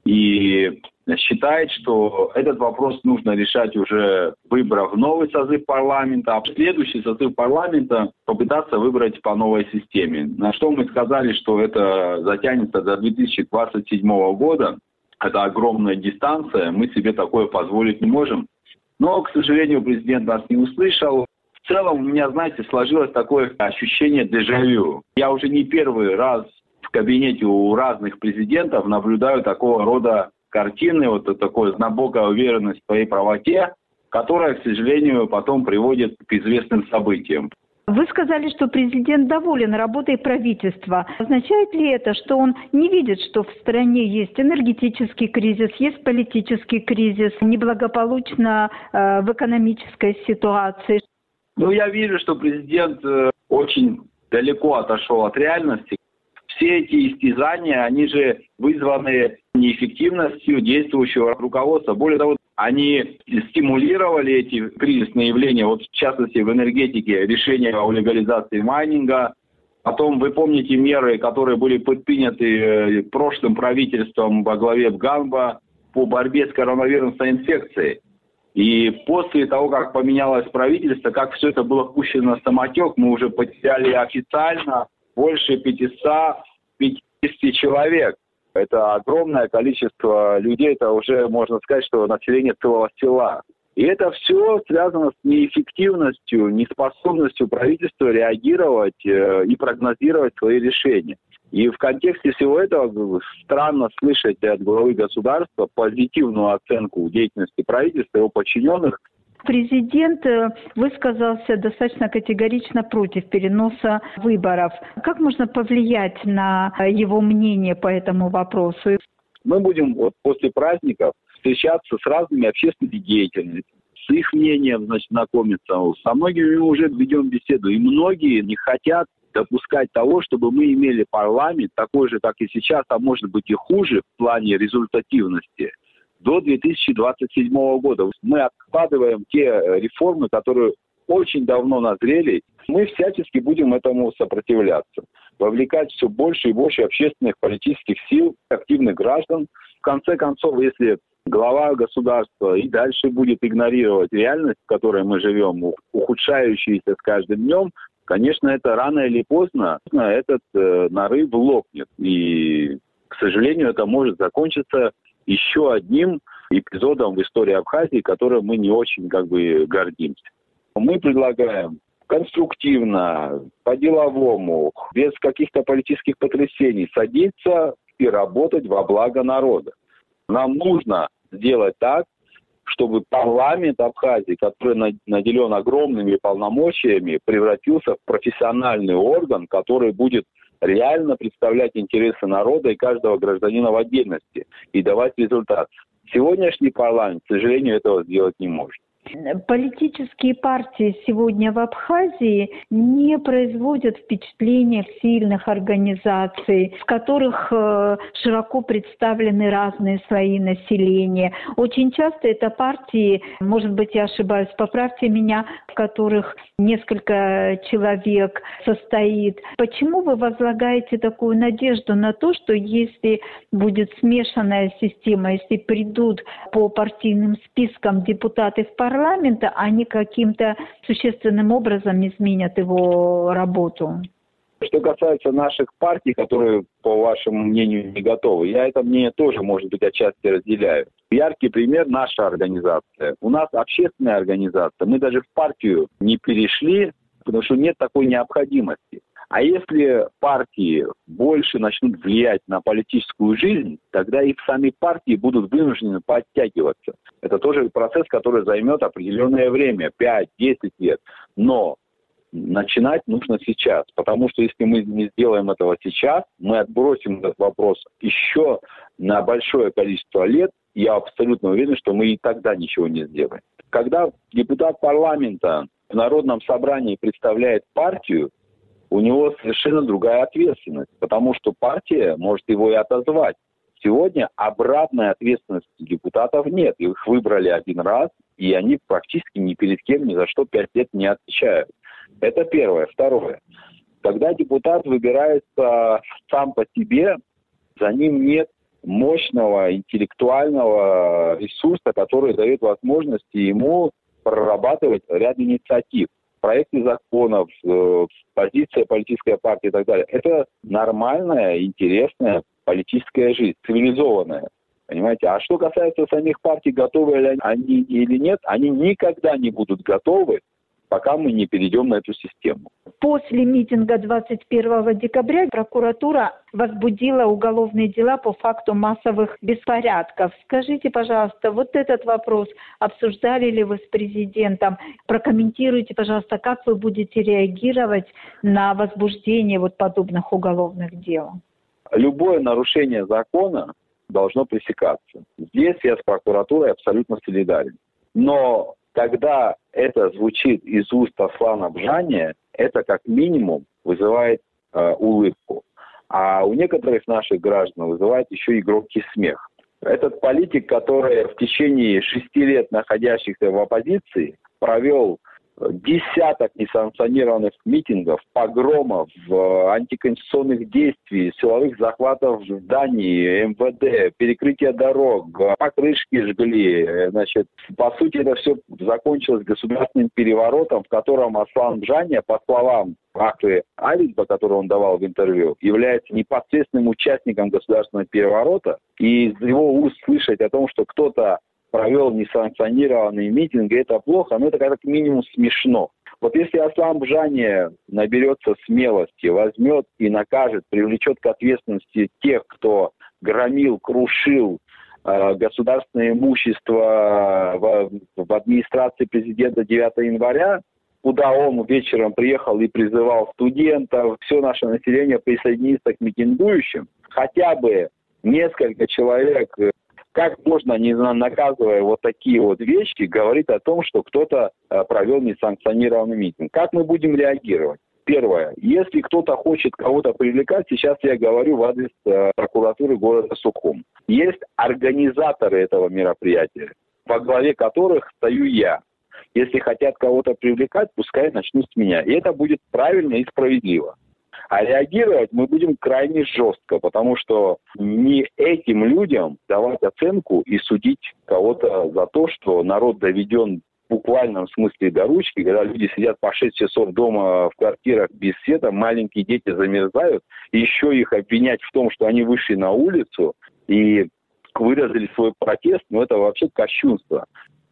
и считает, что этот вопрос нужно решать уже, выбрав новый созыв парламента, а в следующий созыв парламента попытаться выбрать по новой системе. На что мы сказали, что это затянется до две тысячи двадцать седьмого года. Это огромная дистанция, мы себе такое позволить не можем. Но, к сожалению, президент нас не услышал. В целом у меня, знаете, сложилось такое ощущение дежавю. Я уже не первый раз в кабинете у разных президентов наблюдаю такого рода картины, вот такой глубокая уверенность в своей правоте, которая, к сожалению, потом приводит к известным событиям. Вы сказали, что президент доволен работой правительства. Означает ли это, что он не видит, что в стране есть энергетический кризис, есть политический кризис, неблагополучно э, в экономической ситуации? Ну, я вижу, что президент э, очень далеко отошел от реальности. Все эти истязания, они же вызваны неэффективностью действующего руководства. Более того, они стимулировали эти кризисные явления, вот в частности в энергетике, решение о легализации майнинга. Потом вы помните меры, которые были предприняты прошлым правительством во главе Ганба по борьбе с коронавирусной инфекцией. И после того, как поменялось правительство, как все это было пущено на самотек, мы уже потеряли официально больше пятьсот пятьдесят человек. Это огромное количество людей, это уже, можно сказать, что население целого села. И это все связано с неэффективностью, неспособностью правительства реагировать э, и прогнозировать свои решения. И в контексте всего этого странно слышать от главы государства позитивную оценку деятельности правительства и его подчиненных. Президент высказался достаточно категорично против переноса выборов. Как можно повлиять на его мнение по этому вопросу? Мы будем вот после праздников встречаться с разными общественными деятелями, с их мнением, значит, знакомиться. Со многими мы уже ведем беседу, и многие не хотят допускать того, чтобы мы имели парламент такой же, как и сейчас, а может быть и хуже в плане результативности, до две тысячи двадцать седьмого года. Мы откладываем те реформы, которые очень давно назрели. Мы всячески будем этому сопротивляться. Вовлекать все больше и больше общественных политических сил, активных граждан. В конце концов, если глава государства и дальше будет игнорировать реальность, в которой мы живем, ухудшающуюся с каждым днем, конечно, это рано или поздно этот э, нарыв лопнет. И, к сожалению, это может закончиться еще одним эпизодом в истории Абхазии, которым мы не очень как бы гордимся. Мы предлагаем конструктивно, по-деловому, без каких-то политических потрясений садиться и работать во благо народа. Нам нужно сделать так, чтобы парламент Абхазии, который наделен огромными полномочиями, превратился в профессиональный орган, который будет реально представлять интересы народа и каждого гражданина в отдельности и давать результат. Сегодняшний парламент, к сожалению, этого сделать не может. Политические партии сегодня в Абхазии не производят впечатления сильных организаций, в которых широко представлены разные слои населения. Очень часто это партии, может быть, я ошибаюсь, поправьте меня, в которых несколько человек состоит. Почему вы возлагаете такую надежду на то, что если будет смешанная система, если придут по партийным спискам депутаты в парламент, они каким-то существенным образом изменят его работу? Что касается наших партий, которые, по вашему мнению, не готовы, я это мнение тоже, может быть, отчасти разделяю. Яркий пример – наша организация. У нас общественная организация. Мы даже в партию не перешли, потому что нет такой необходимости. А если партии больше начнут влиять на политическую жизнь, тогда и сами партии будут вынуждены подтягиваться. Это тоже процесс, который займет определенное время, пять-десять лет. Но начинать нужно сейчас, потому что если мы не сделаем этого сейчас, мы отбросим этот вопрос еще на большое количество лет, я абсолютно уверен, что мы и тогда ничего не сделаем. Когда депутат парламента в Народном собрании представляет партию, у него совершенно другая ответственность, потому что партия может его и отозвать. Сегодня обратной ответственности депутатов нет. Их выбрали один раз, и они практически ни перед кем ни за что пять лет не отвечают. Это первое. Второе. Когда депутат выбирается сам по себе, за ним нет мощного интеллектуального ресурса, который дает возможности ему прорабатывать ряд инициатив. Проекты законов, э, позиция политической партии и так далее. Это нормальная, интересная политическая жизнь, цивилизованная. Понимаете? А что касается самих партий, готовы ли они или нет, они никогда не будут готовы, пока мы не перейдем на эту систему. После митинга двадцать первого декабря прокуратура возбудила уголовные дела по факту массовых беспорядков. Скажите, пожалуйста, вот этот вопрос обсуждали ли вы с президентом? Прокомментируйте, пожалуйста, как вы будете реагировать на возбуждение вот подобных уголовных дел? Любое нарушение закона должно пресекаться. Здесь я с прокуратурой абсолютно солидарен. Но когда это звучит из уст Аслана Бжания, это как минимум вызывает э, улыбку. А у некоторых наших граждан вызывает еще и громкий смех. Этот политик, который в течение шести лет, находящихся в оппозиции, провел десяток несанкционированных митингов, погромов, антиконституционных действий, силовых захватов зданий, эм вэ дэ, перекрытия дорог, покрышки жгли. Значит, по сути, это все закончилось государственным переворотом, в котором Аслан Бжания, по словам Ахлы Ализба, которую он давал в интервью, является непосредственным участником государственного переворота. И из его уст слышать о том, что кто-то провел несанкционированные митинги, это плохо, но это как минимум смешно. Вот если Аслан Бжания наберется смелости, возьмет и накажет, привлечет к ответственности тех, кто громил, крушил э, государственное имущество в, в администрации президента девятого января, куда он вечером приехал и призывал студентов, все наше население присоединиться к митингующим, хотя бы несколько человек. Как можно, не наказывая вот такие вот вещи, говорить о том, что кто-то э, провел несанкционированный митинг? Как мы будем реагировать? Первое. Если кто-то хочет кого-то привлекать, сейчас я говорю в адрес э, прокуратуры города Сухум. Есть организаторы этого мероприятия, во главе которых стою я. Если хотят кого-то привлекать, пускай начнут с меня. И это будет правильно и справедливо. А реагировать мы будем крайне жестко, потому что не этим людям давать оценку и судить кого-то за то, что народ доведен в буквальном смысле до ручки, когда люди сидят по шесть часов дома в квартирах без света, маленькие дети замерзают, и еще их обвинять в том, что они вышли на улицу и выразили свой протест, ну это вообще кощунство.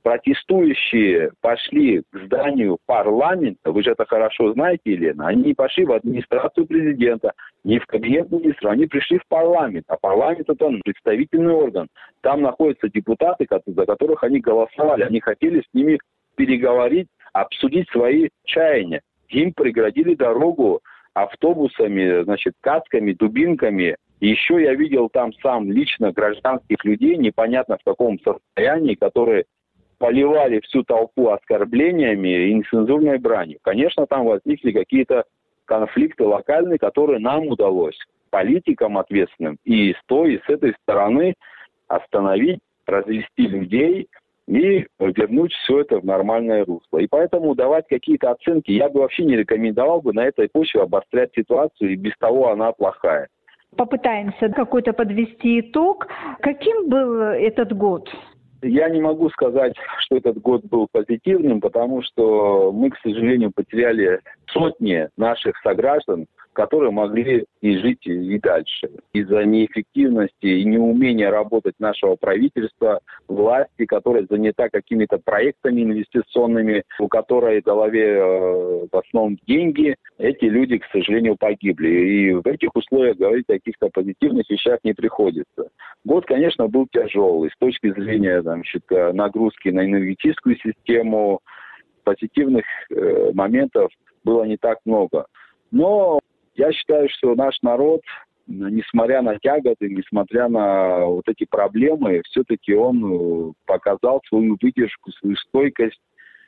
Протестующие пошли к зданию парламента, вы же это хорошо знаете, Елена, они не пошли в администрацию президента, не в кабинет министра, они пришли в парламент, а парламент это представительный орган. Там находятся депутаты, за которых они голосовали, они хотели с ними переговорить, обсудить свои чаяния. Им преградили дорогу автобусами, значит, касками, дубинками. И еще я видел там сам лично гражданских людей, непонятно в каком состоянии, которые поливали всю толпу оскорблениями и нецензурной бранью. Конечно, там возникли какие-то конфликты локальные, которые нам удалось, политикам ответственным, и с той, и с этой стороны остановить, развести людей и вернуть все это в нормальное русло. И поэтому давать какие-то оценки я бы вообще не рекомендовал бы на этой почве обострять ситуацию, и без того она плохая. Попытаемся какой-то подвести итог. Каким был этот год? Я не могу сказать, что этот год был позитивным, потому что мы, к сожалению, потеряли сотни наших сограждан, которые могли и жить и дальше. Из-за неэффективности и неумения работать нашего правительства, власти, которая занята какими-то проектами инвестиционными, у которой в голове э, в основном деньги, эти люди, к сожалению, погибли. И в этих условиях говорить о каких-то позитивных вещах не приходится. Год, конечно, был тяжелый с точки зрения там, нагрузки на энергетическую систему. Позитивных э, моментов было не так много. Но я считаю, что наш народ, несмотря на тяготы, несмотря на вот эти проблемы, все-таки он показал свою выдержку, свою стойкость.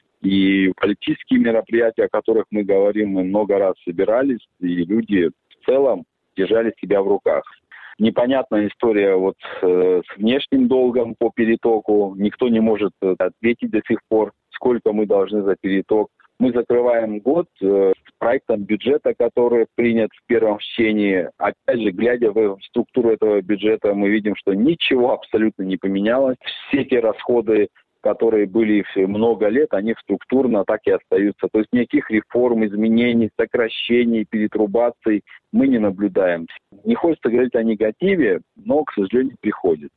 И политические мероприятия, о которых мы говорим, мы много раз собирались, и люди в целом держали себя в руках. Непонятная история вот э, с внешним долгом по перетоку. Никто не может ответить до сих пор, сколько мы должны за переток. Мы закрываем год э, с проектом бюджета, который принят в первом чтении. Опять же, глядя в структуру этого бюджета, мы видим, что ничего абсолютно не поменялось. Все те расходы, которые были много лет, они структурно так и остаются. То есть никаких реформ, изменений, сокращений, перетрубаций мы не наблюдаем. Не хочется говорить о негативе, но, к сожалению, приходится.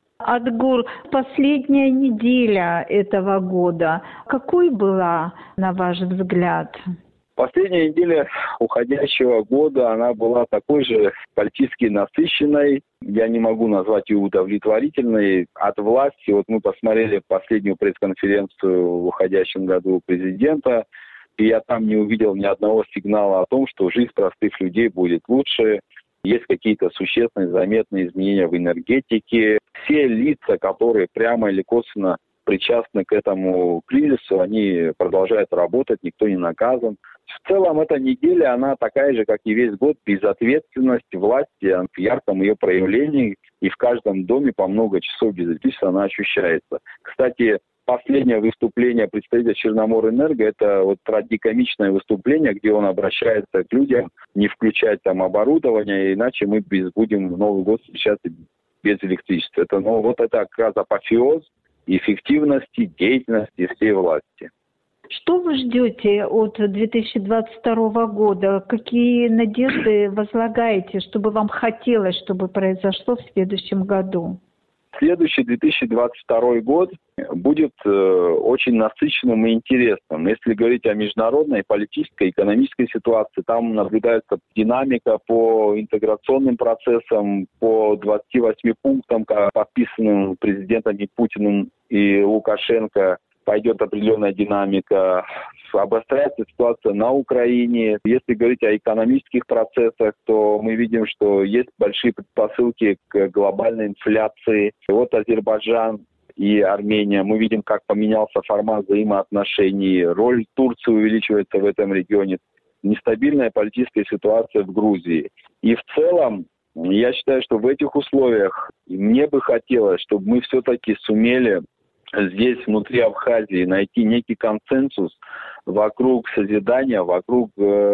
Адгур, последняя неделя этого года, какой была, на ваш взгляд? Последняя неделя уходящего года, она была такой же политически насыщенной. Я не могу назвать ее удовлетворительной. От власти, вот мы посмотрели последнюю пресс-конференцию в уходящем году президента, и я там не увидел ни одного сигнала о том, что жизнь простых людей будет лучше. Есть какие-то существенные, заметные изменения в энергетике. Все лица, которые прямо или косвенно причастны к этому кризису, они продолжают работать, никто не наказан. В целом, эта неделя, она такая же, как и весь год, безответственность власти в ярком ее проявлении, и в каждом доме по много часов безответственности она ощущается. Кстати, последнее выступление представителя Черноморэнерго, это вот трагикомичное выступление, где он обращается к людям, не включать там оборудование, иначе мы без, будем Новый год встречаться без электричества. Это, ну, вот это как раз апофеоз эффективности, деятельности всей власти. Что вы ждете от две тысячи двадцать второго года? Какие надежды возлагаете, чтобы вам хотелось, чтобы произошло в следующем году? Следующий две тысячи двадцать второй год будет э, очень насыщенным и интересным. Если говорить о международной, политической, экономической ситуации, там наблюдается динамика по интеграционным процессам, по двадцати восьми пунктам, подписанным президентами Путиным и Лукашенко. Пойдет определенная динамика, обостряется ситуация на Украине. Если говорить о экономических процессах, то мы видим, что есть большие предпосылки к глобальной инфляции. Вот Азербайджан и Армения. Мы видим, как поменялся формат взаимоотношений. Роль Турции увеличивается в этом регионе. Нестабильная политическая ситуация в Грузии. И в целом, я считаю, что в этих условиях мне бы хотелось, чтобы мы все-таки сумели здесь, внутри Абхазии, найти некий консенсус вокруг созидания, вокруг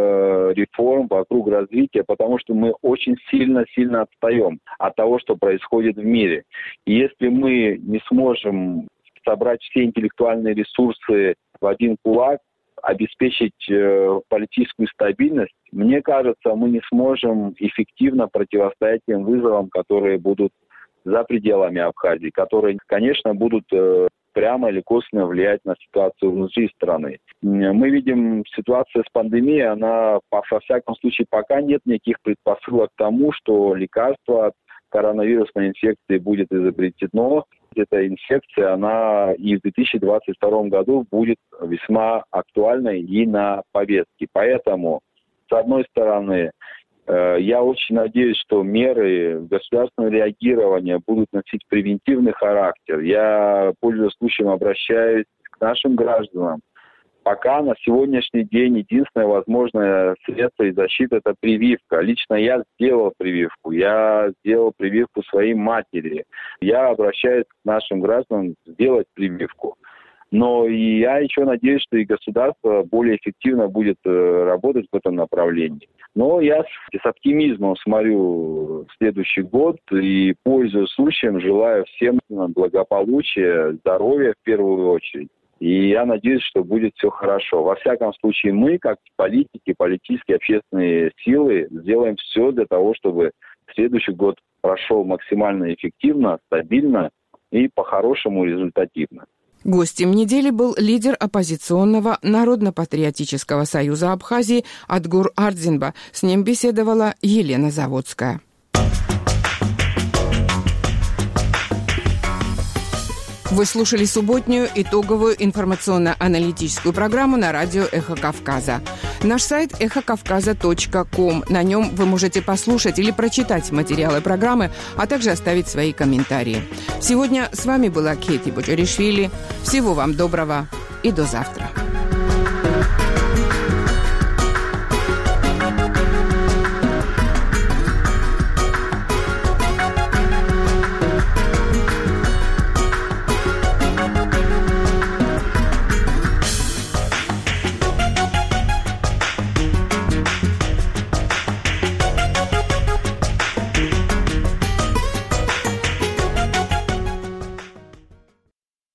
э, реформ, вокруг развития, потому что мы очень сильно-сильно отстаем от того, что происходит в мире. И если мы не сможем собрать все интеллектуальные ресурсы в один кулак, обеспечить э, политическую стабильность, мне кажется, мы не сможем эффективно противостоять тем вызовам, которые будут за пределами Абхазии, которые, конечно, будут э, прямо или косвенно влиять на ситуацию внутри страны. Мы видим, ситуация с пандемией, она, во всяком случае, пока нет никаких предпосылок к тому, что лекарство от коронавирусной инфекции будет изобретено. Эта инфекция, она и в две тысячи двадцать втором году будет весьма актуальной и на повестке. Поэтому, с одной стороны, Я очень надеюсь, что меры государственного реагирования будут носить превентивный характер. Я, пользуясь случаем, обращаюсь к нашим гражданам. Пока на сегодняшний день единственное возможное средство защиты – это прививка. Лично я сделал прививку. Я сделал прививку своей матери. Я обращаюсь к нашим гражданам сделать прививку. Но и я еще надеюсь, что и государство более эффективно будет работать в этом направлении. Но я с, с оптимизмом смотрю в следующий год и, пользуясь случаем, желаю всем благополучия, здоровья в первую очередь. И я надеюсь, что будет все хорошо. Во всяком случае, мы, как политики, политические, общественные силы, сделаем все для того, чтобы следующий год прошел максимально эффективно, стабильно и по-хорошему результативно. Гостем недели был лидер оппозиционного Народно-патриотического союза Абхазии Адгур Ардзинба. С ним беседовала Елена Заводская. Вы слушали субботнюю итоговую информационно-аналитическую программу на радио «Эхо Кавказа». Наш сайт эхо кавказа точка ком. На нем вы можете послушать или прочитать материалы программы, а также оставить свои комментарии. Сегодня с вами была Кети Бочаришвили. Всего вам доброго и до завтра.